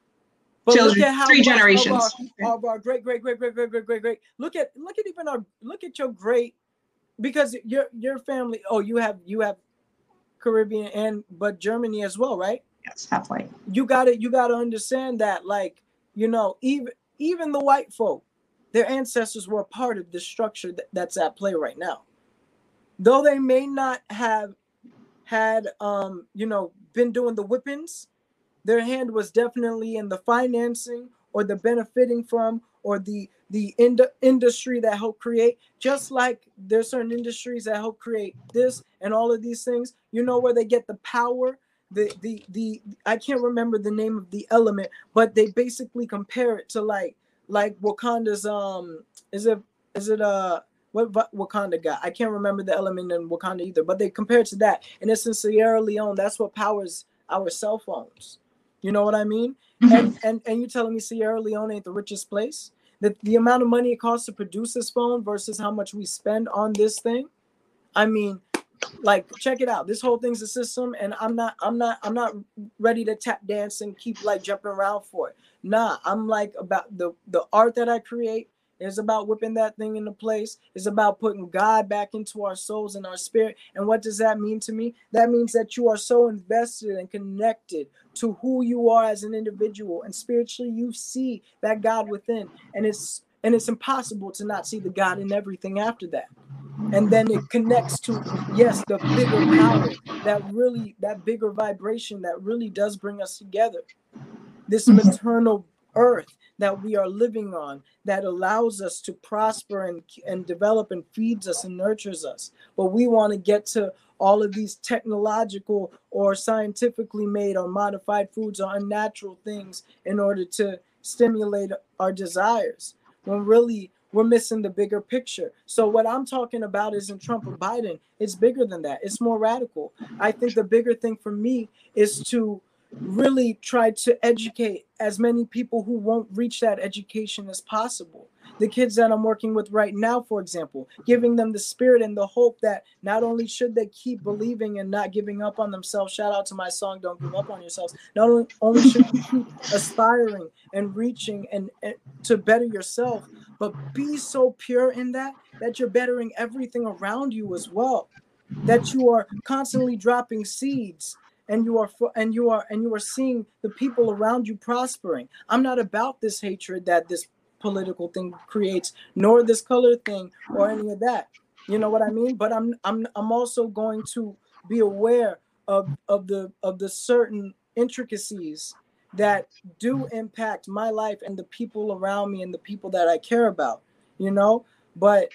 But children, look at how three generations. Of our, of our great, great, great, great, great, great, great, great. Look at look at even our look at your great, because your your family. Oh, you have you have Caribbean and but Germany as well, right? Yes, half white. You got to you got to understand that, like, you know, even even the white folk, their ancestors were a part of the structure that, that's at play right now. Though they may not have had, um, you know, been doing the whippings, their hand was definitely in the financing or the benefiting from or the the ind- industry that helped create. Just like there's certain industries that help create this and all of these things. You know where they get the power. The the the I can't remember the name of the element, but they basically compare it to like like Wakanda's um is it is it uh what Wakanda got? I can't remember the element in Wakanda either, but they compare it to that. And it's in Sierra Leone. That's what powers our cell phones. You know what I mean? Mm-hmm. And and and you telling me Sierra Leone ain't the richest place? That the amount of money it costs to produce this phone versus how much we spend on this thing. I mean, like, check it out. This whole thing's a system, and I'm not, I'm not, I'm not ready to tap dance and keep like jumping around for it. Nah, I'm like about the the art that I create is about whipping that thing into place. It's about putting God back into our souls and our spirit. And what does that mean to me? That means that you are so invested and connected to who you are as an individual, and spiritually you see that God within, and it's and it's impossible to not see the God in everything after that. And then it connects to, yes, the bigger power, that really, that bigger vibration that really does bring us together. This maternal earth that we are living on that allows us to prosper and, and develop and feeds us and nurtures us. But we want to get to all of these technological or scientifically made or modified foods or unnatural things in order to stimulate our desires, when really we're missing the bigger picture. So what I'm talking about isn't Trump or Biden. It's bigger than that. It's more radical. I think the bigger thing for me is to really try to educate as many people who won't reach that education as possible. The kids that I'm working with right now, for example, giving them the spirit and the hope that not only should they keep believing and not giving up on themselves. Shout out to my song, Don't Give Up on Yourselves. Not only, only should you keep aspiring and reaching and, and to better yourself, but be so pure in that, that you're bettering everything around you as well. That you are constantly dropping seeds. And you are and you are and you are seeing the people around you prospering. I'm not about this hatred that this political thing creates, nor this color thing or any of that. You know what I mean? But I'm I'm I'm also going to be aware of of the of the certain intricacies that do impact my life and the people around me and the people that I care about. You know, but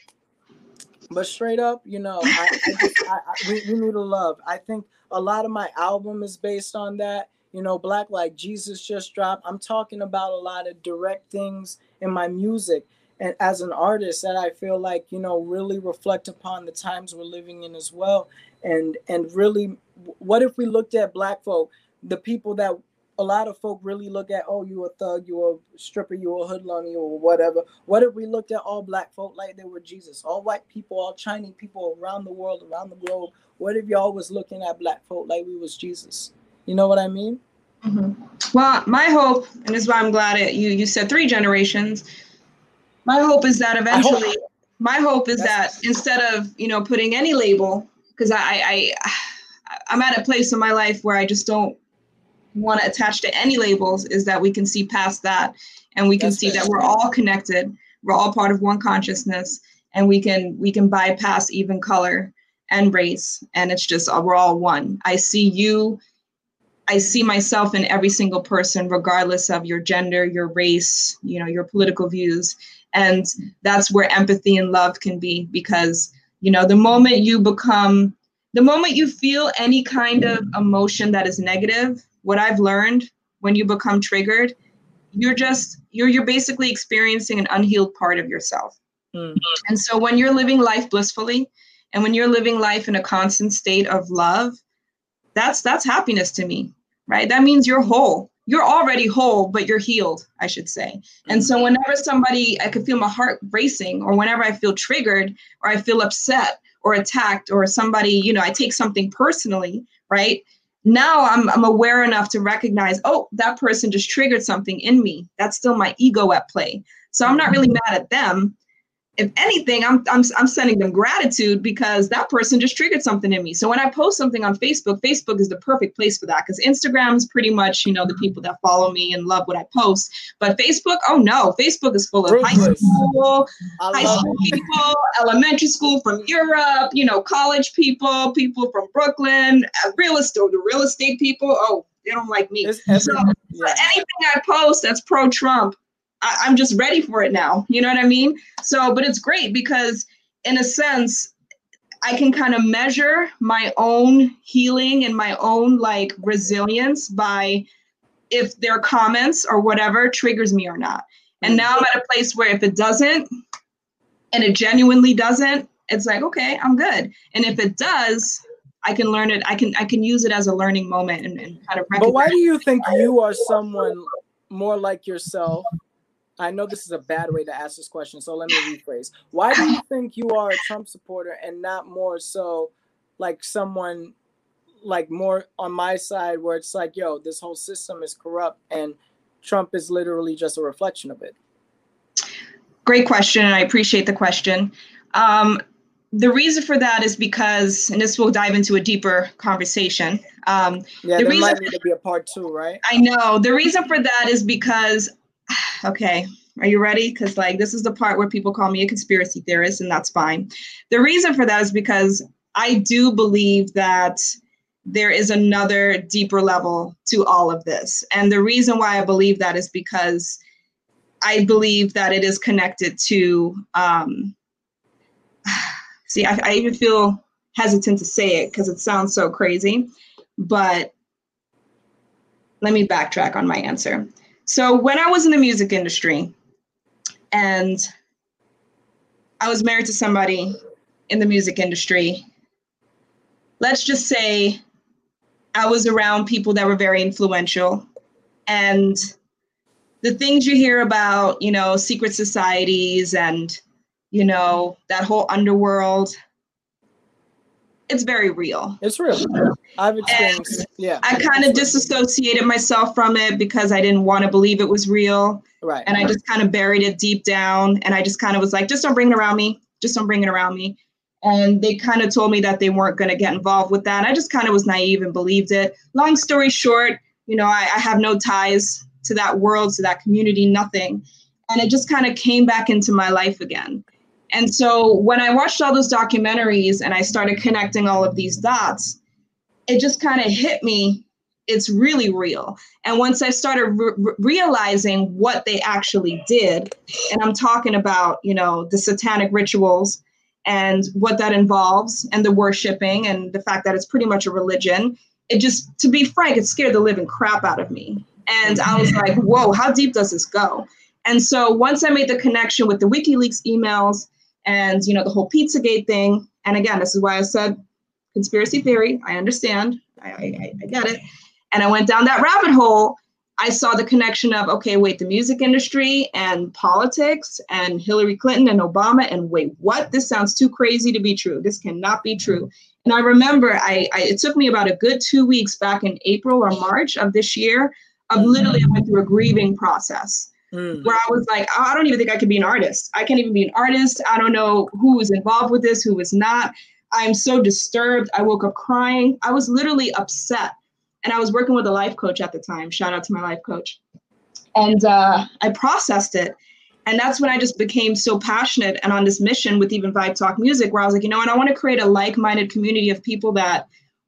but straight up, you know, I, I just I, I, we, we need to love. I think a lot of my album is based on that. You know, Black Like Jesus just dropped. I'm talking about a lot of direct things in my music and as an artist that I feel like, you know, really reflect upon the times we're living in as well. And and really, what if we looked at Black folk, the people that a lot of folk really look at, oh, you a thug, you a stripper, you a hoodlum, you or whatever. What if we looked at all Black folk like they were Jesus? All white people, all Chinese people around the world, around the globe. What if y'all was looking at Black folk like we was Jesus? You know what I mean? Mm-hmm. Well, my hope, and this is why I'm glad it, you you said three generations. My hope is that eventually, hope, my hope is that instead of, you know, putting any label, because I, I, I, I'm at a place in my life where I just don't want to attach to any labels, is that we can see past that, and we can That's see fair. That we're all connected. We're all part of one consciousness, and we can we can bypass even color and race, and it's just we're all one. I see you I see myself in every single person, regardless of your gender, your race, you know, your political views. And that's where empathy and love can be, because, you know, the moment you become, the moment you feel any kind of emotion that is negative, what I've learned, when you become triggered, you're just, you're, you're basically experiencing an unhealed part of yourself. Mm. And so when you're living life blissfully, and when you're living life in a constant state of love, that's, that's happiness to me, right? That means you're whole. You're already whole, but you're healed, I should say. And so whenever somebody, I can feel my heart racing, or whenever I feel triggered, or I feel upset or attacked, or somebody, you know, I take something personally, right? Now I'm, I'm aware enough to recognize, oh, that person just triggered something in me. That's still my ego at play. So I'm not really mad at them. If anything, I'm, I'm, I'm sending them gratitude, because that person just triggered something in me. So when I post something on Facebook, Facebook is the perfect place for that, because Instagram is pretty much, you know, the people that follow me and love what I post. But Facebook, oh no, Facebook is full of high school, high school people, elementary school from Europe, you know, college people, people from Brooklyn, real estate, the real estate people. Oh, they don't like me. So yeah. Anything I post that's pro-Trump, I'm just ready for it now. You know what I mean? So, but it's great, because in a sense, I can kind of measure my own healing and my own like resilience by if their comments or whatever triggers me or not. And now I'm at a place where if it doesn't, and it genuinely doesn't, it's like, okay, I'm good. And if it does, I can learn it. I can, I can use it as a learning moment and, and kind of recognize. But why do you think you are someone more like yourself? I know this is a bad way to ask this question, so let me rephrase. Why do you think you are a Trump supporter and not more so like someone like more on my side, where it's like, yo, this whole system is corrupt and Trump is literally just a reflection of it? Great question, and I appreciate the question. Um, the reason for that is because, and this will dive into a deeper conversation. Um, yeah, the there reason might need to be a part two, right? I know. The reason for that is because, okay, are you ready? Because like this is the part where people call me a conspiracy theorist, and that's fine. The reason for that is because I do believe that there is another deeper level to all of this. And the reason why I believe that is because I believe that it is connected to, um, see, I, I even feel hesitant to say it because it sounds so crazy, but let me backtrack on my answer. So when I was in the music industry and I was married to somebody in the music industry, let's just say I was around people that were very influential, and the things you hear about, you know, secret societies and, you know, that whole underworld, it's very real. It's real. I've experienced, and yeah. I kind of disassociated myself from it because I didn't want to believe it was real. Right. And I just kind of buried it deep down. And I just kind of was like, just don't bring it around me. Just don't bring it around me. And they kind of told me that they weren't going to get involved with that. And I just kind of was naive and believed it. Long story short, you know, I, I have no ties to that world, to that community, nothing. And it just kind of came back into my life again. And so when I watched all those documentaries and I started connecting all of these dots, it just kind of hit me. It's really real. And once I started re- realizing what they actually did, and I'm talking about, you know, the satanic rituals and what that involves and the worshiping and the fact that it's pretty much a religion, it just, to be frank, it scared the living crap out of me. And I was like, whoa, how deep does this go? And so once I made the connection with the WikiLeaks emails and, you know, the whole Pizzagate thing, and again, this is why I said conspiracy theory, I understand, I, I, I get it. And I went down that rabbit hole. I saw the connection of, okay, wait, the music industry and politics and Hillary Clinton and Obama, and wait, what? This sounds too crazy to be true. This cannot be true. And I remember I, I it took me about a good two weeks back in April or March of this year of literally I went through a grieving process mm. where I was like, oh, I don't even think I could be an artist. I can't even be an artist. I don't know who was involved with this, who was not. I'm so disturbed. I woke up crying. I was literally upset. And I was working with a life coach at the time. Shout out to my life coach. And uh, I processed it. And that's when I just became so passionate and on this mission with even Vibe Talk Music, where I was like, you know what, I want to create a like-minded community of people that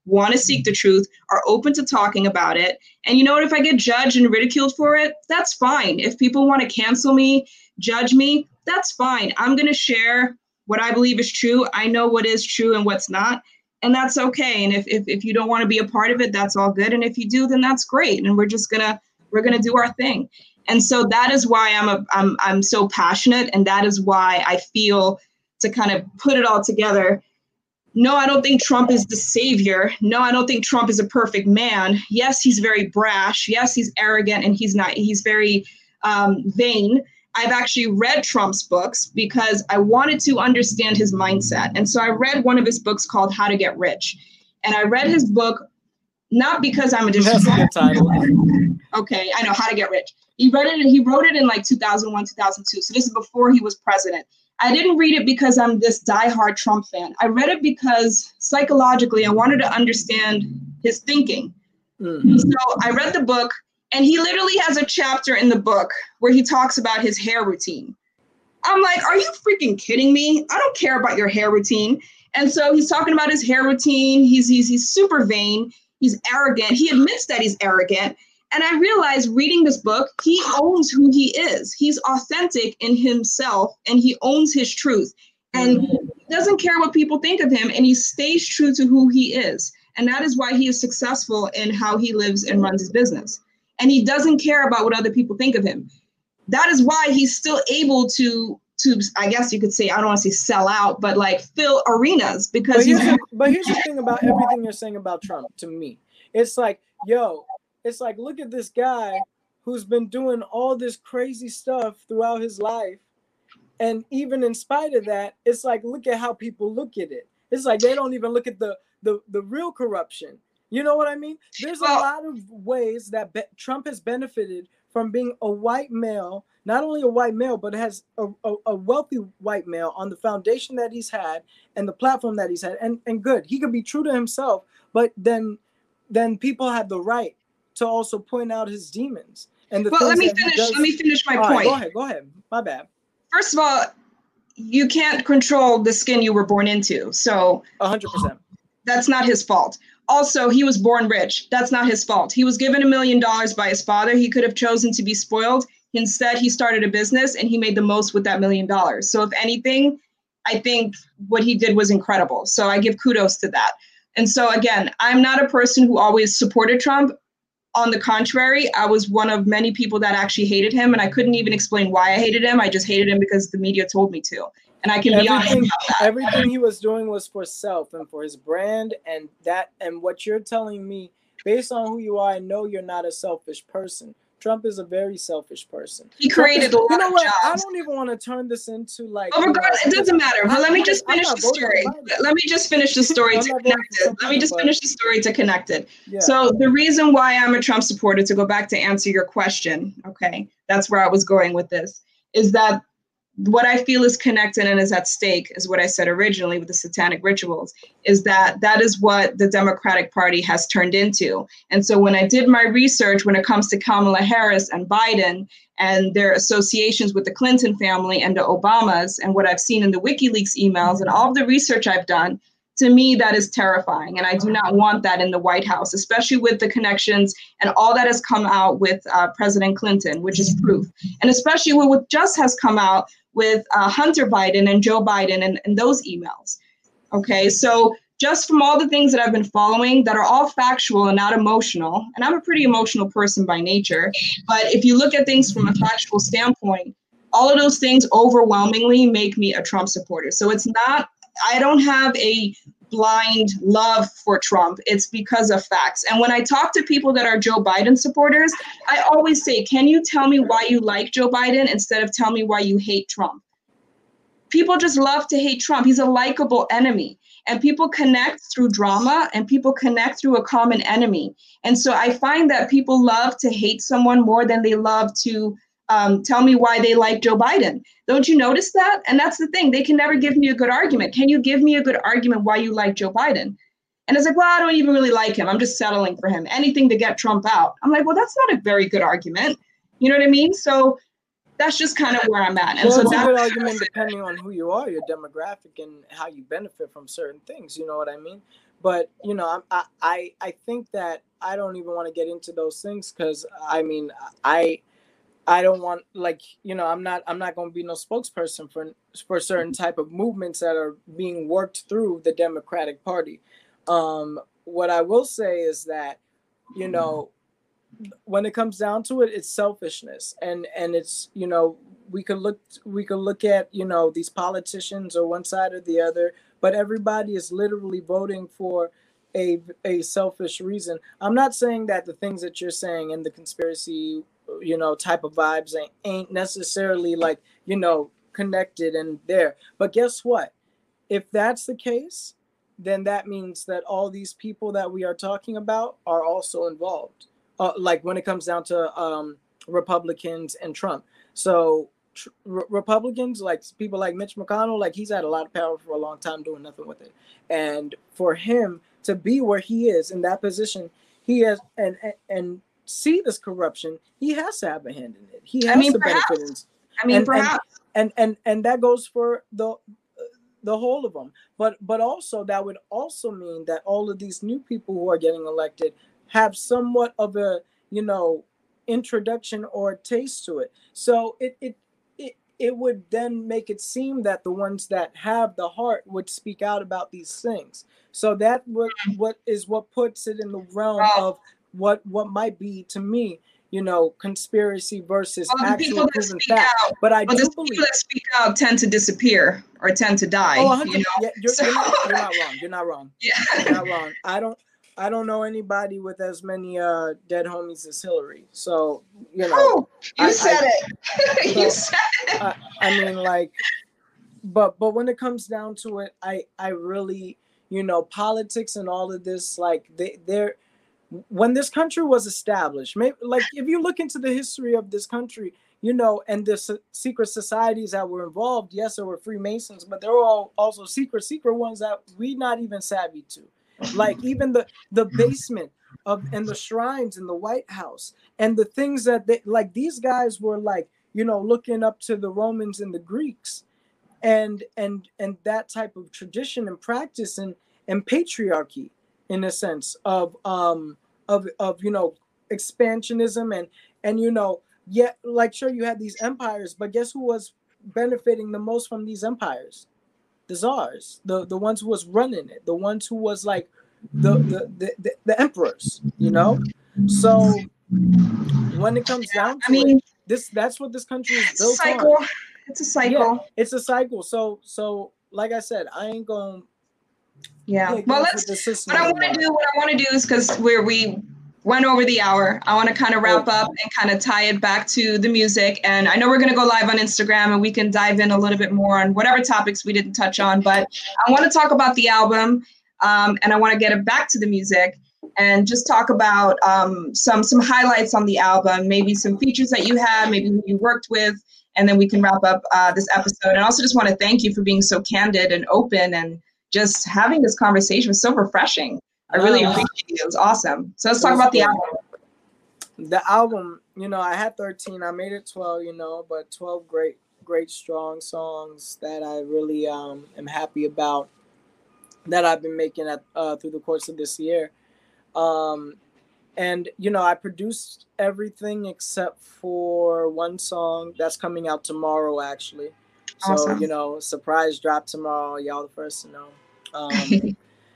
want to seek the truth, are open to talking about it. And you know what? If I get judged and ridiculed for it, that's fine. If people want to cancel me, judge me, that's fine. I'm going to share what I believe is true. I know what is true and what's not. And that's okay. And if, if, if you don't want to be a part of it, that's all good. And if you do, then that's great. And we're just going to, we're going to do our thing. And so that is why I'm a, I'm I'm so passionate, and that is why I feel, to kind of put it all together. No, I don't think Trump is the savior. No, I don't think Trump is a perfect man. Yes, he's very brash. Yes, he's arrogant, and he's not. He's very um, vain. I've actually read Trump's books because I wanted to understand his mindset. And so I read one of his books called How to Get Rich, and I read his book not because I'm a That's a good title. Okay, I know, How to Get Rich. He read it. He wrote it in like two thousand one, two thousand two. So this is before he was president. I didn't read it because I'm this diehard Trump fan. I read it because psychologically I wanted to understand his thinking. Mm-hmm. So I read the book, and he literally has a chapter in the book where he talks about his hair routine. I'm like, are you freaking kidding me? I don't care about your hair routine. And so he's talking about his hair routine. He's he's he's super vain. He's arrogant. He admits that he's arrogant. And I realized reading this book, he owns who he is. He's authentic in himself, and he owns his truth. And he doesn't care what people think of him, and he stays true to who he is. And that is why he is successful in how he lives and runs his business. And he doesn't care about what other people think of him. That is why he's still able to, to I guess you could say, I don't want to say sell out, but like fill arenas because but he's. Here's the, but here's the thing about everything you're saying about Trump to me. It's like, yo, it's like, look at this guy who's been doing all this crazy stuff throughout his life. And even in spite of that, it's like, look at how people look at it. It's like they don't even look at the the, the real corruption. You know what I mean? There's a lot of ways that be- Trump has benefited from being a white male, not only a white male, but has a, a, a wealthy white male on the foundation that he's had and the platform that he's had. And, and good, he could be true to himself, but then, then people had the right to also point out his demons. And the well, let me that finish. does... Let me finish my all point. Right, go ahead. Go ahead. My bad. First of all, you can't control the skin you were born into. So one hundred percent. That's not his fault. Also, he was born rich. That's not his fault. He was given a million dollars by his father. He could have chosen to be spoiled. Instead, he started a business and he made the most with that million dollars. So if anything, I think what he did was incredible. So I give kudos to that. And so again, I'm not a person who always supported Trump. On the contrary, I was one of many people that actually hated him, and I couldn't even explain why I hated him. I just hated him because the media told me to. And I can everything, be honest about that. Everything he was doing was for self and for his brand, and that and what you're telling me, based on who you are, I know you're not a selfish person. Trump is a very selfish person. He created is, a lot you know of what? jobs. I don't even want to turn this into like. Oh, regardless, you know, it doesn't matter. But let me just I'm finish not the story. Let me just finish the story to connect it. Let me just finish the story to connect it. Yeah. So the reason why I'm a Trump supporter, to go back to answer your question, okay, that's where I was going with this, is that what I feel is connected and is at stake is what I said originally with the satanic rituals, is that that is what the Democratic Party has turned into. And so when I did my research, when it comes to Kamala Harris and Biden and their associations with the Clinton family and the Obamas, and what I've seen in the WikiLeaks emails and all of the research I've done, to me, that is terrifying. And I do not want that in the White House, especially with the connections and all that has come out with uh, President Clinton, which is proof. And especially with what just has come out with uh, Hunter Biden and Joe Biden and, and those emails. Okay, so just from all the things that I've been following that are all factual and not emotional, and I'm a pretty emotional person by nature, but if you look at things from a factual standpoint, all of those things overwhelmingly make me a Trump supporter. So it's not, I don't have a blind love for Trump. It's because of facts. And when I talk to people that are Joe Biden supporters, I always say, can you tell me why you like Joe Biden instead of tell me why you hate Trump? People just love to hate Trump. He's a likable enemy. And people connect through drama, and people connect through a common enemy. And so I find that people love to hate someone more than they love to um, tell me why they like Joe Biden. Don't you notice that? And that's the thing. They can never give me a good argument. Can you give me a good argument why you like Joe Biden? And it's like, well, I don't even really like him. I'm just settling for him. Anything to get Trump out. I'm like, well, that's not a very good argument. You know what I mean? So that's just kind of where I'm at. And well, so it's that's a good argument depending on who you are, your demographic, and how you benefit from certain things. You know what I mean? But you know, I I I think that I don't even want to get into those things because I mean I I don't want like you know I'm not I'm not going to be no spokesperson for for certain type of movements that are being worked through the Democratic Party. Um, what I will say is that you know when it comes down to it, it's selfishness, and and it's you know we could look we could look at you know these politicians or one side or the other, but everybody is literally voting for a a selfish reason. I'm not saying that the things that you're saying in the conspiracy, you know, type of vibes ain't, ain't necessarily like you know connected and there, but guess what? If that's the case, then that means that all these people that we are talking about are also involved. Uh, like when it comes down to um, Republicans and Trump. So tr- Republicans, like people like Mitch McConnell, like he's had a lot of power for a long time doing nothing with it. And for him to be where he is in that position, he has and and, and see this corruption, he has to have a hand in it. He has I mean, to perhaps. benefit. In, I mean, and, perhaps. And, and and and that goes for the the whole of them. But but also that would also mean that all of these new people who are getting elected have somewhat of a you know introduction or taste to it. So it it it it would then make it seem that the ones that have the heart would speak out about these things. So that what what is what puts it in the realm Well, of what what might be to me, you know, conspiracy versus well, the actual people that proven speak fact. out, But I well, do the believe people that speak out tend to disappear or tend to die. Oh, You one hundred. know, Yeah, you're, so you're not. You're not wrong. You're not wrong. yeah. You're not wrong. I don't. I don't know anybody with as many uh, dead homies as Hillary. So you know, Oh, you I, said I, it. so, You said it. I, I mean, like, but but when it comes down to it, I I really, you know, politics and all of this, like they they're when this country was established, maybe like if you look into the history of this country, you know, and the se- secret societies that were involved, yes, there were Freemasons, but there were all also secret, secret ones that we not even savvy to. Like even the the basement of and the shrines in the White House and the things that they like these guys were like, you know, looking up to the Romans and the Greeks and and and that type of tradition and practice and and patriarchy in a sense of um of of you know expansionism and and you know yeah like sure you had these empires, but guess who was benefiting the most from these empires? The czars, the the ones who was running it, the ones who was like the the the, the, the emperors, you know. So when it comes down I to it, mean, this that's what this country is it's a built on. cycle. It's a Yeah, cycle. it's a cycle. So so like I said, I ain't gonna Yeah. get Well, into let's. the system What I want anymore. to do, what I want to do is because where we went over the hour, I want to kind of wrap Oh. up and kind of tie it back to the music. And I know we're going to go live on Instagram and we can dive in a little bit more on whatever topics we didn't touch on. But I want to talk about the album, um, and I want to get it back to the music and just talk about um, some some highlights on the album, maybe some features that you had, maybe who you worked with, and then we can wrap up uh, this episode. And also just want to thank you for being so candid and open and just having this conversation was so refreshing. I really No, appreciate it. It was awesome. So let's it talk was about the good. album. The album, you know, I had thirteen, I made it twelve, you know, but twelve great, great, strong songs that I really um, am happy about that I've been making at, uh, through the course of this year. Um, and, you know, I produced everything except for one song that's coming out tomorrow, actually. So, Awesome. you know, surprise drop tomorrow. Y'all the first to know. Um,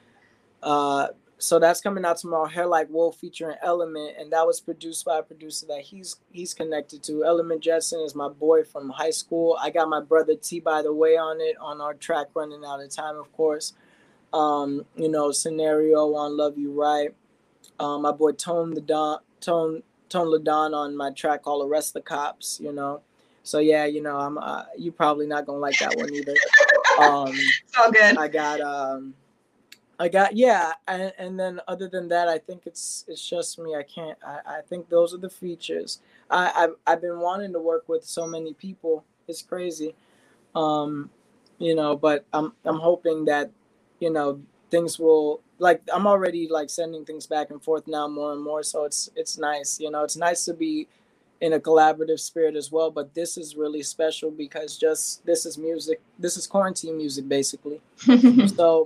uh, so that's coming out tomorrow. Hair Like Wolf featuring Element, and that was produced by a producer that he's he's connected to. Element Jetson is my boy from high school. I got my brother T by the way on it on our track Running Out of Time, of course. Um, you know, Scenario on Love You Right. Um, my boy Tone the Don Tone Tone Ladon on my track called Arrest the Cops. You know, so yeah, you know, I'm uh, you probably not gonna like that one either. Um, it's all good. I got um. I got yeah, and, and then other than that, I think it's it's just me. I can't. I, I think those are the features. I I've, I've been wanting to work with so many people. It's crazy, um, you know. But I'm I'm hoping that, you know, things will like I'm already like sending things back and forth now more and more. So it's it's nice. You know, it's nice to be in a collaborative spirit as well. But this is really special because just this is music. This is quarantine music basically. So.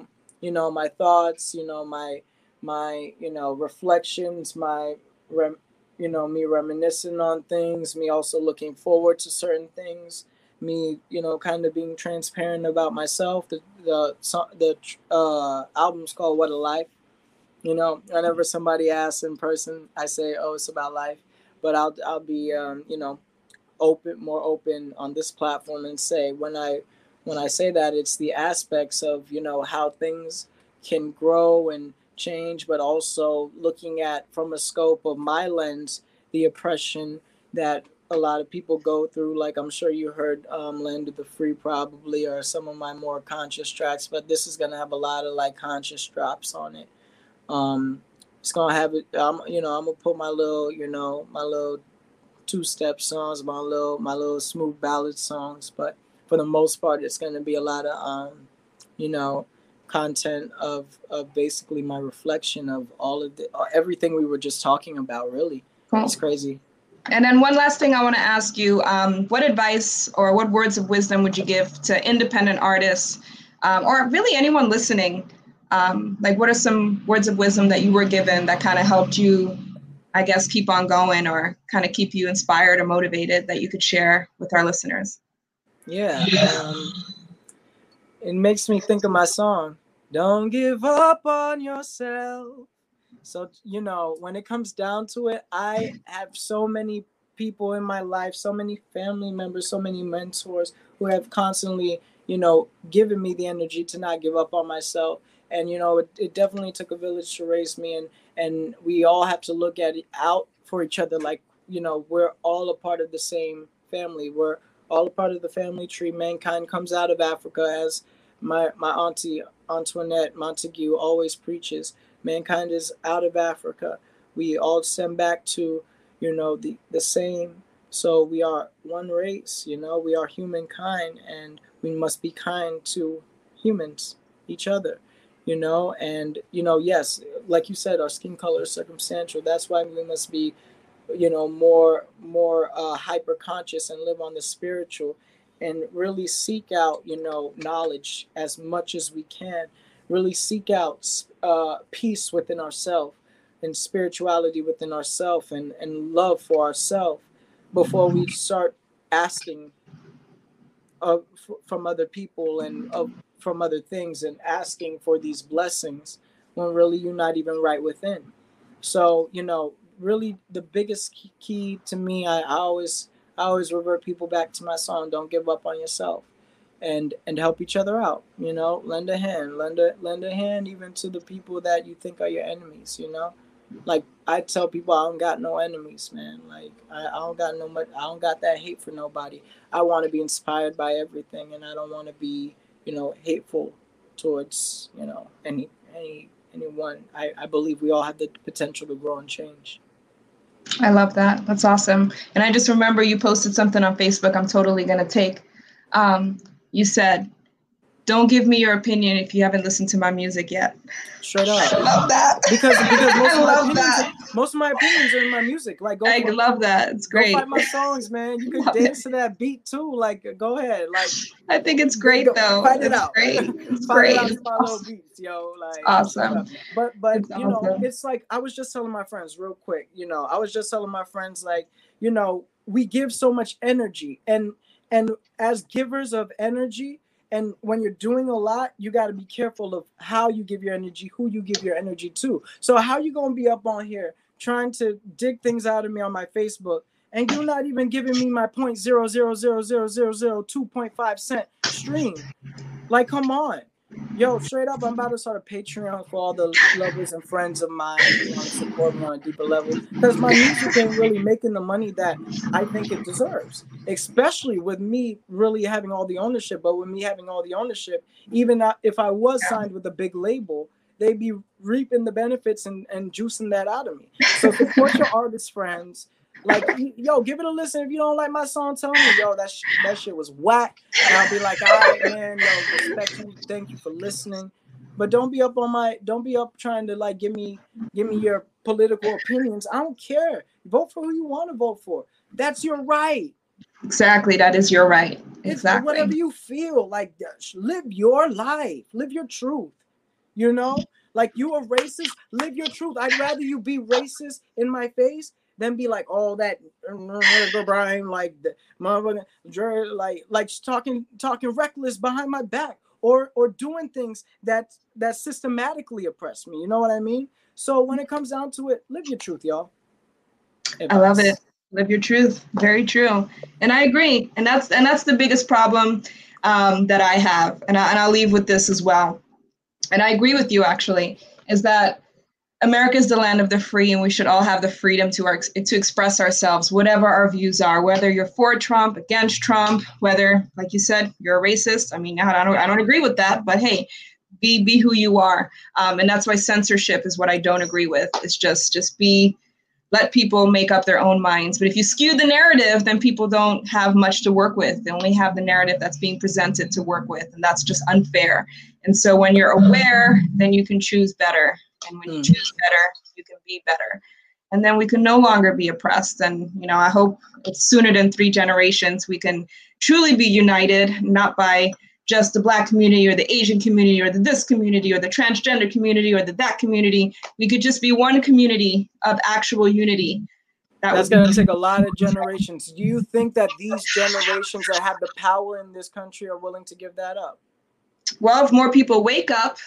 you know, my thoughts, you know, my my you know reflections, my rem, you know me reminiscing on things, me also looking forward to certain things, me you know kind of being transparent about myself. The the the uh, album's called What a Life. You know, whenever somebody asks in person, I say, "Oh, it's about life," but I'll I'll be um, you know open, more open on this platform and say when I when I say that it's the aspects of you know how things can grow and change, but also looking at from a scope of my lens the oppression that a lot of people go through. Like I'm sure you heard um, "Land of the Free" probably, or some of my more conscious tracks, but this is gonna have a lot of like conscious drops on it. Um, it's gonna have it. Um, you know, I'm gonna put my little, you know, my little two-step songs, my little, my little smooth ballad songs. But for the most part, it's gonna be a lot of, um, you know, content of of basically my reflection of all of the everything we were just talking about. Really, cool. It's crazy. And then one last thing I want to ask you: um, what advice or what words of wisdom would you give to independent artists, um, or really anyone listening? Um, like, what are some words of wisdom that you were given that kind of helped you, I guess, keep on going, or kind of keep you inspired or motivated, that you could share with our listeners? Yeah, um, it makes me think of my song, "Don't Give Up on Yourself." So, you know, when it comes down to it, I have so many people in my life, so many family members, so many mentors who have constantly, you know, given me the energy to not give up on myself. And, you know, it, it definitely took a village to raise me. And, and we all have to look at it out for each other. Like, you know, we're all a part of the same family. We're all a part of the family tree. Mankind comes out of Africa, as my, my auntie Antoinette Montague always preaches. Mankind is out of Africa. We all send back to, you know, the, the same. So we are one race, you know, we are humankind, and we must be kind to humans, each other, you know, and, you know, yes, like you said, our skin color is circumstantial. That's why we must be, you know, more, more uh, hyper conscious and live on the spiritual and really seek out, you know, knowledge as much as we can. Really seek out uh, peace within ourselves and spirituality within ourselves, and, and love for ourselves before we start asking uh, f- from other people and uh, from other things, and asking for these blessings when really you're not even right within. So, you know, really the biggest key to me, I, I always I always revert people back to my song, "Don't Give Up on Yourself." And and help each other out, you know, lend a hand, lend a lend a hand even to the people that you think are your enemies, you know. Like I tell people, I don't got no enemies, man. Like I, I don't got no much, I don't got that hate for nobody. I want to be inspired by everything, and I don't want to be, you know, hateful towards, you know, any any anyone. I, I believe we all have the potential to grow and change. I love that. That's awesome. And I just remember you posted something on Facebook I'm totally gonna take. Um, You said, "Don't give me your opinion if you haven't listened to my music yet." Straight up. I love that. Because because most I of my love opinions, that. most of my opinions are in my music. Like go. I For, love that. It's great. Go fight my songs, man. You can dance to that beat too. Like go ahead. Like I think it's great go, though. Fight it it's out. Great. It's fight great. it out It's to my awesome. little beats, yo. Like it's awesome. But but it's you know, awesome. it's like I was just telling my friends real quick. You know, I was just telling my friends like, you know, we give so much energy, and and as givers of energy. And when you're doing a lot, you got to be careful of how you give your energy, who you give your energy to. So how you going to be up on here trying to dig things out of me on my Facebook, and you're not even giving me my zero point zero zero zero zero zero zero two point five cent stream? Like, come on. Yo, straight up, I'm about to start a Patreon for all the lovers and friends of mine who want to support me on a deeper level, because my music ain't really making the money that I think it deserves, especially with me really having all the ownership. But with me having all the ownership, even if I was signed with a big label, they'd be reaping the benefits and, and juicing that out of me. So support your artist friends. Like, yo, give it a listen. If you don't like my song, tell me, yo, that, sh- that shit was whack. And I'll be like, all right, man, yo, respect you. Thank you for listening. But don't be up on my, don't be up trying to like, give me, give me your political opinions. I don't care. Vote for who you want to vote for. That's your right. Exactly. That is your right. It's exactly. Whatever you feel like, live your life, live your truth. You know, like, you a racist, live your truth. I'd rather you be racist in my face than be like, oh, that Brian, like the motherfucker, like like talking talking reckless behind my back, or or doing things that that systematically oppress me. You know what I mean? So when it comes down to it, live your truth, y'all. Advice. I love it. Live your truth. Very true. And I agree. And that's and that's the biggest problem um, that I have. And, I, and I'll leave with this as well. And I agree with you, actually, is that America is the land of the free, and we should all have the freedom to our, to express ourselves, whatever our views are, whether you're for Trump, against Trump, whether, like you said, you're a racist. I mean, I don't, I don't agree with that, but hey, be be who you are. Um, and that's why censorship is what I don't agree with. It's just just be, let people make up their own minds. But if you skew the narrative, then people don't have much to work with. They only have the narrative that's being presented to work with, and that's just unfair. And so when you're aware, then you can choose better. And when you choose better, you can be better. And then we can no longer be oppressed. And, you know, I hope it's sooner than three generations we can truly be united, not by just the Black community or the Asian community or the this community or the transgender community or the that community. We could just be one community of actual unity. That That's going to take a lot of generations. Do you think that these generations that have the power in this country are willing to give that up? Well, if more people wake up,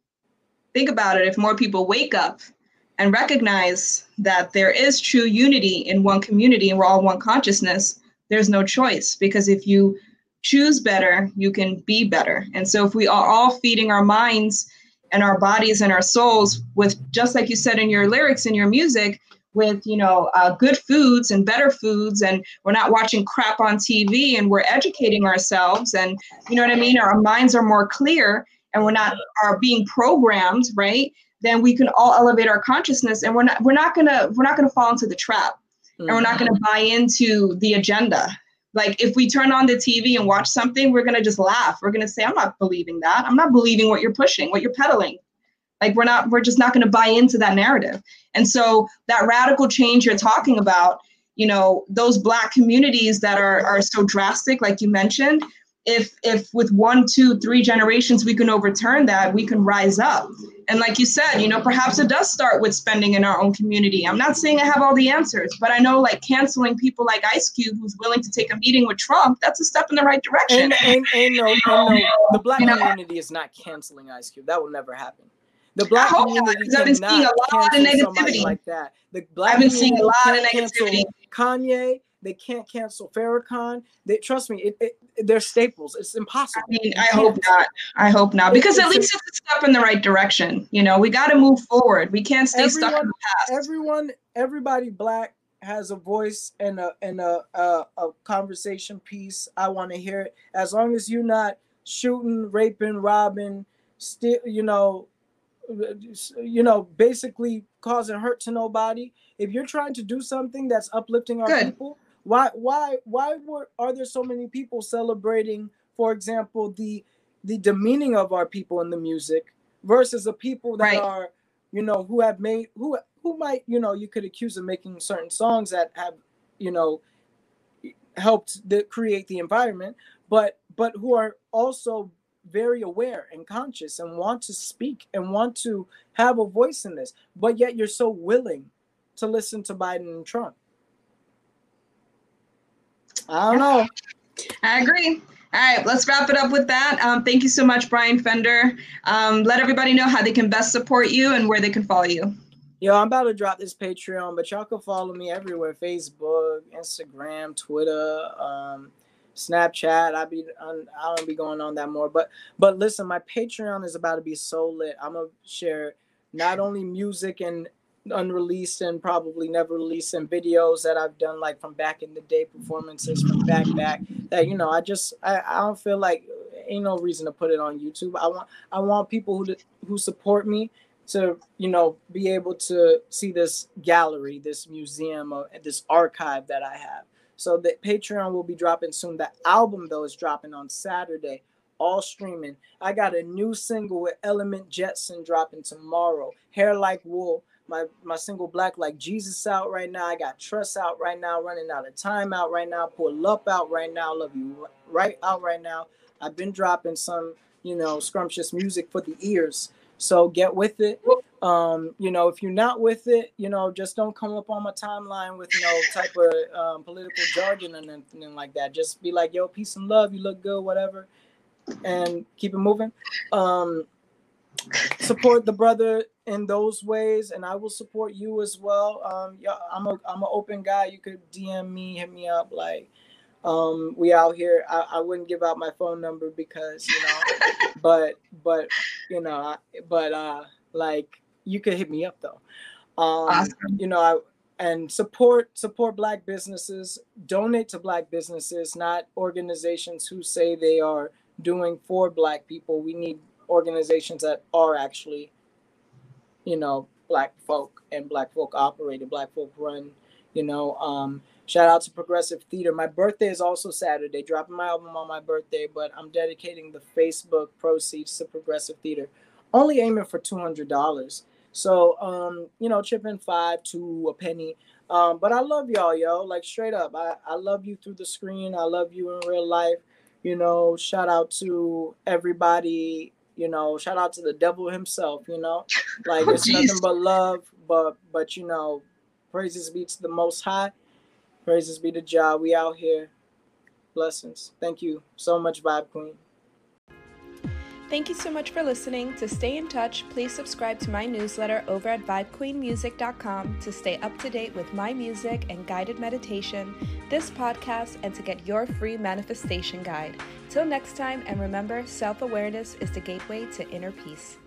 think about it, if more people wake up and recognize that there is true unity in one community and we're all one consciousness, there's no choice. Because if you choose better, you can be better. And so if we are all feeding our minds and our bodies and our souls with, just like you said in your lyrics and your music, with, you know, uh, good foods and better foods, and we're not watching crap on T V, and we're educating ourselves, and, you know what I mean, our minds are more clear, and we're not are being programmed, right? Then we can all elevate our consciousness, and we're not we're not gonna we're not gonna fall into the trap, mm-hmm. and we're not gonna buy into the agenda. Like, if we turn on the T V and watch something, we're gonna just laugh. We're gonna say, I'm not believing that. I'm not believing what you're pushing, what you're peddling. Like, we're not, we're just not going to buy into that narrative. And so that radical change you're talking about, you know, those Black communities that are are so drastic, like you mentioned, if if with one, two, three generations we can overturn that, we can rise up. And like you said, you know, perhaps it does start with spending in our own community. I'm not saying I have all the answers, but I know, like, canceling people like Ice Cube, who's willing to take a meeting with Trump, that's a step in the right direction. And, and, and no, and no, the Black you community know? is not canceling Ice Cube. That will never happen. The Black community I've been seeing a lot of negativity like that. The Black I've been seeing a lot of negativity. Kanye, they can't cancel Farrakhan. They trust me, it, it, they're staples. It's impossible. I mean, I hope not. I hope not, because it, at least it's a step in the right direction. You know, we got to move forward. We can't stay everyone, stuck in the past. Everyone, everybody Black has a voice and a and a a, a conversation piece. I want to hear it. As long as you're not shooting, raping, robbing, still, you know. you know, basically causing hurt to nobody. If you're trying to do something that's uplifting our Good. people, why, why, why were, are there so many people celebrating, for example, the the demeaning of our people in the music versus the people that right. are, you know, who have made, who who might, you know, you could accuse of making certain songs that have, you know, helped the, create the environment, but but who are also very aware and conscious and want to speak and want to have a voice in this, but yet you're so willing to listen to Biden and Trump. I don't know. I agree. All right, let's wrap it up with that. Um, thank you so much, Brian Fender. Um, let everybody know how they can best support you and where they can follow you. Yo, I'm about to drop this Patreon, but y'all can follow me everywhere: Facebook, Instagram, Twitter, um, Snapchat. I be on, I don't be going on that more, but but listen, my Patreon is about to be so lit. I'm gonna share not only music and unreleased and probably never released and videos that I've done, like from back in the day, performances from back back that, you know, I just I, I don't feel like ain't no reason to put it on YouTube. I want I want people who who support me to, you know, be able to see this gallery, this museum, uh, this archive that I have. So the Patreon will be dropping soon. The album, though, is dropping on Saturday, all streaming. I got a new single with Element Jetson dropping tomorrow. Hair Like Wool, my, my single Black Like Jesus out right now. I got Trust out right now, Running Out of Time out right now, Pull Up out right now, Love You Right out right now. I've been dropping some, you know, scrumptious music for the ears. So get with it. Um, you know, if you're not with it, you know, just don't come up on my timeline with no type of um, political jargon and anything like that. Just be like, yo, peace and love. You look good, whatever, and keep it moving. Um, support the brother in those ways, and I will support you as well. Um, yeah, I'm a I'm an open guy. You could D M me, hit me up, like. Um, we out here. I, I wouldn't give out my phone number because, you know, but, but, you know, but, uh, like you could hit me up though. Um, awesome. You know, I, and support, support Black businesses, donate to Black businesses, not organizations who say they are doing for Black people. We need organizations that are actually, you know, Black folk and Black folk operated, Black folk run, you know, um, shout out to Progressive Theater. My birthday is also Saturday, dropping my album on my birthday, but I'm dedicating the Facebook proceeds to Progressive Theater. Only aiming for two hundred dollars. So, um, you know, chip in five to a penny. Um, but I love y'all, yo, like straight up. I, I love you through the screen. I love you in real life. You know, shout out to everybody, you know, shout out to the devil himself, you know, like it's nothing but love, but, but, you know, praises be to the Most High. Praises be to Jah. We out here. Blessings. Thank you so much, Vibe Queen. Thank you so much for listening. To stay in touch, please subscribe to my newsletter over at vibe queen music dot com to stay up to date with my music and guided meditation, this podcast, and to get your free manifestation guide. Till next time, and remember, self-awareness is the gateway to inner peace.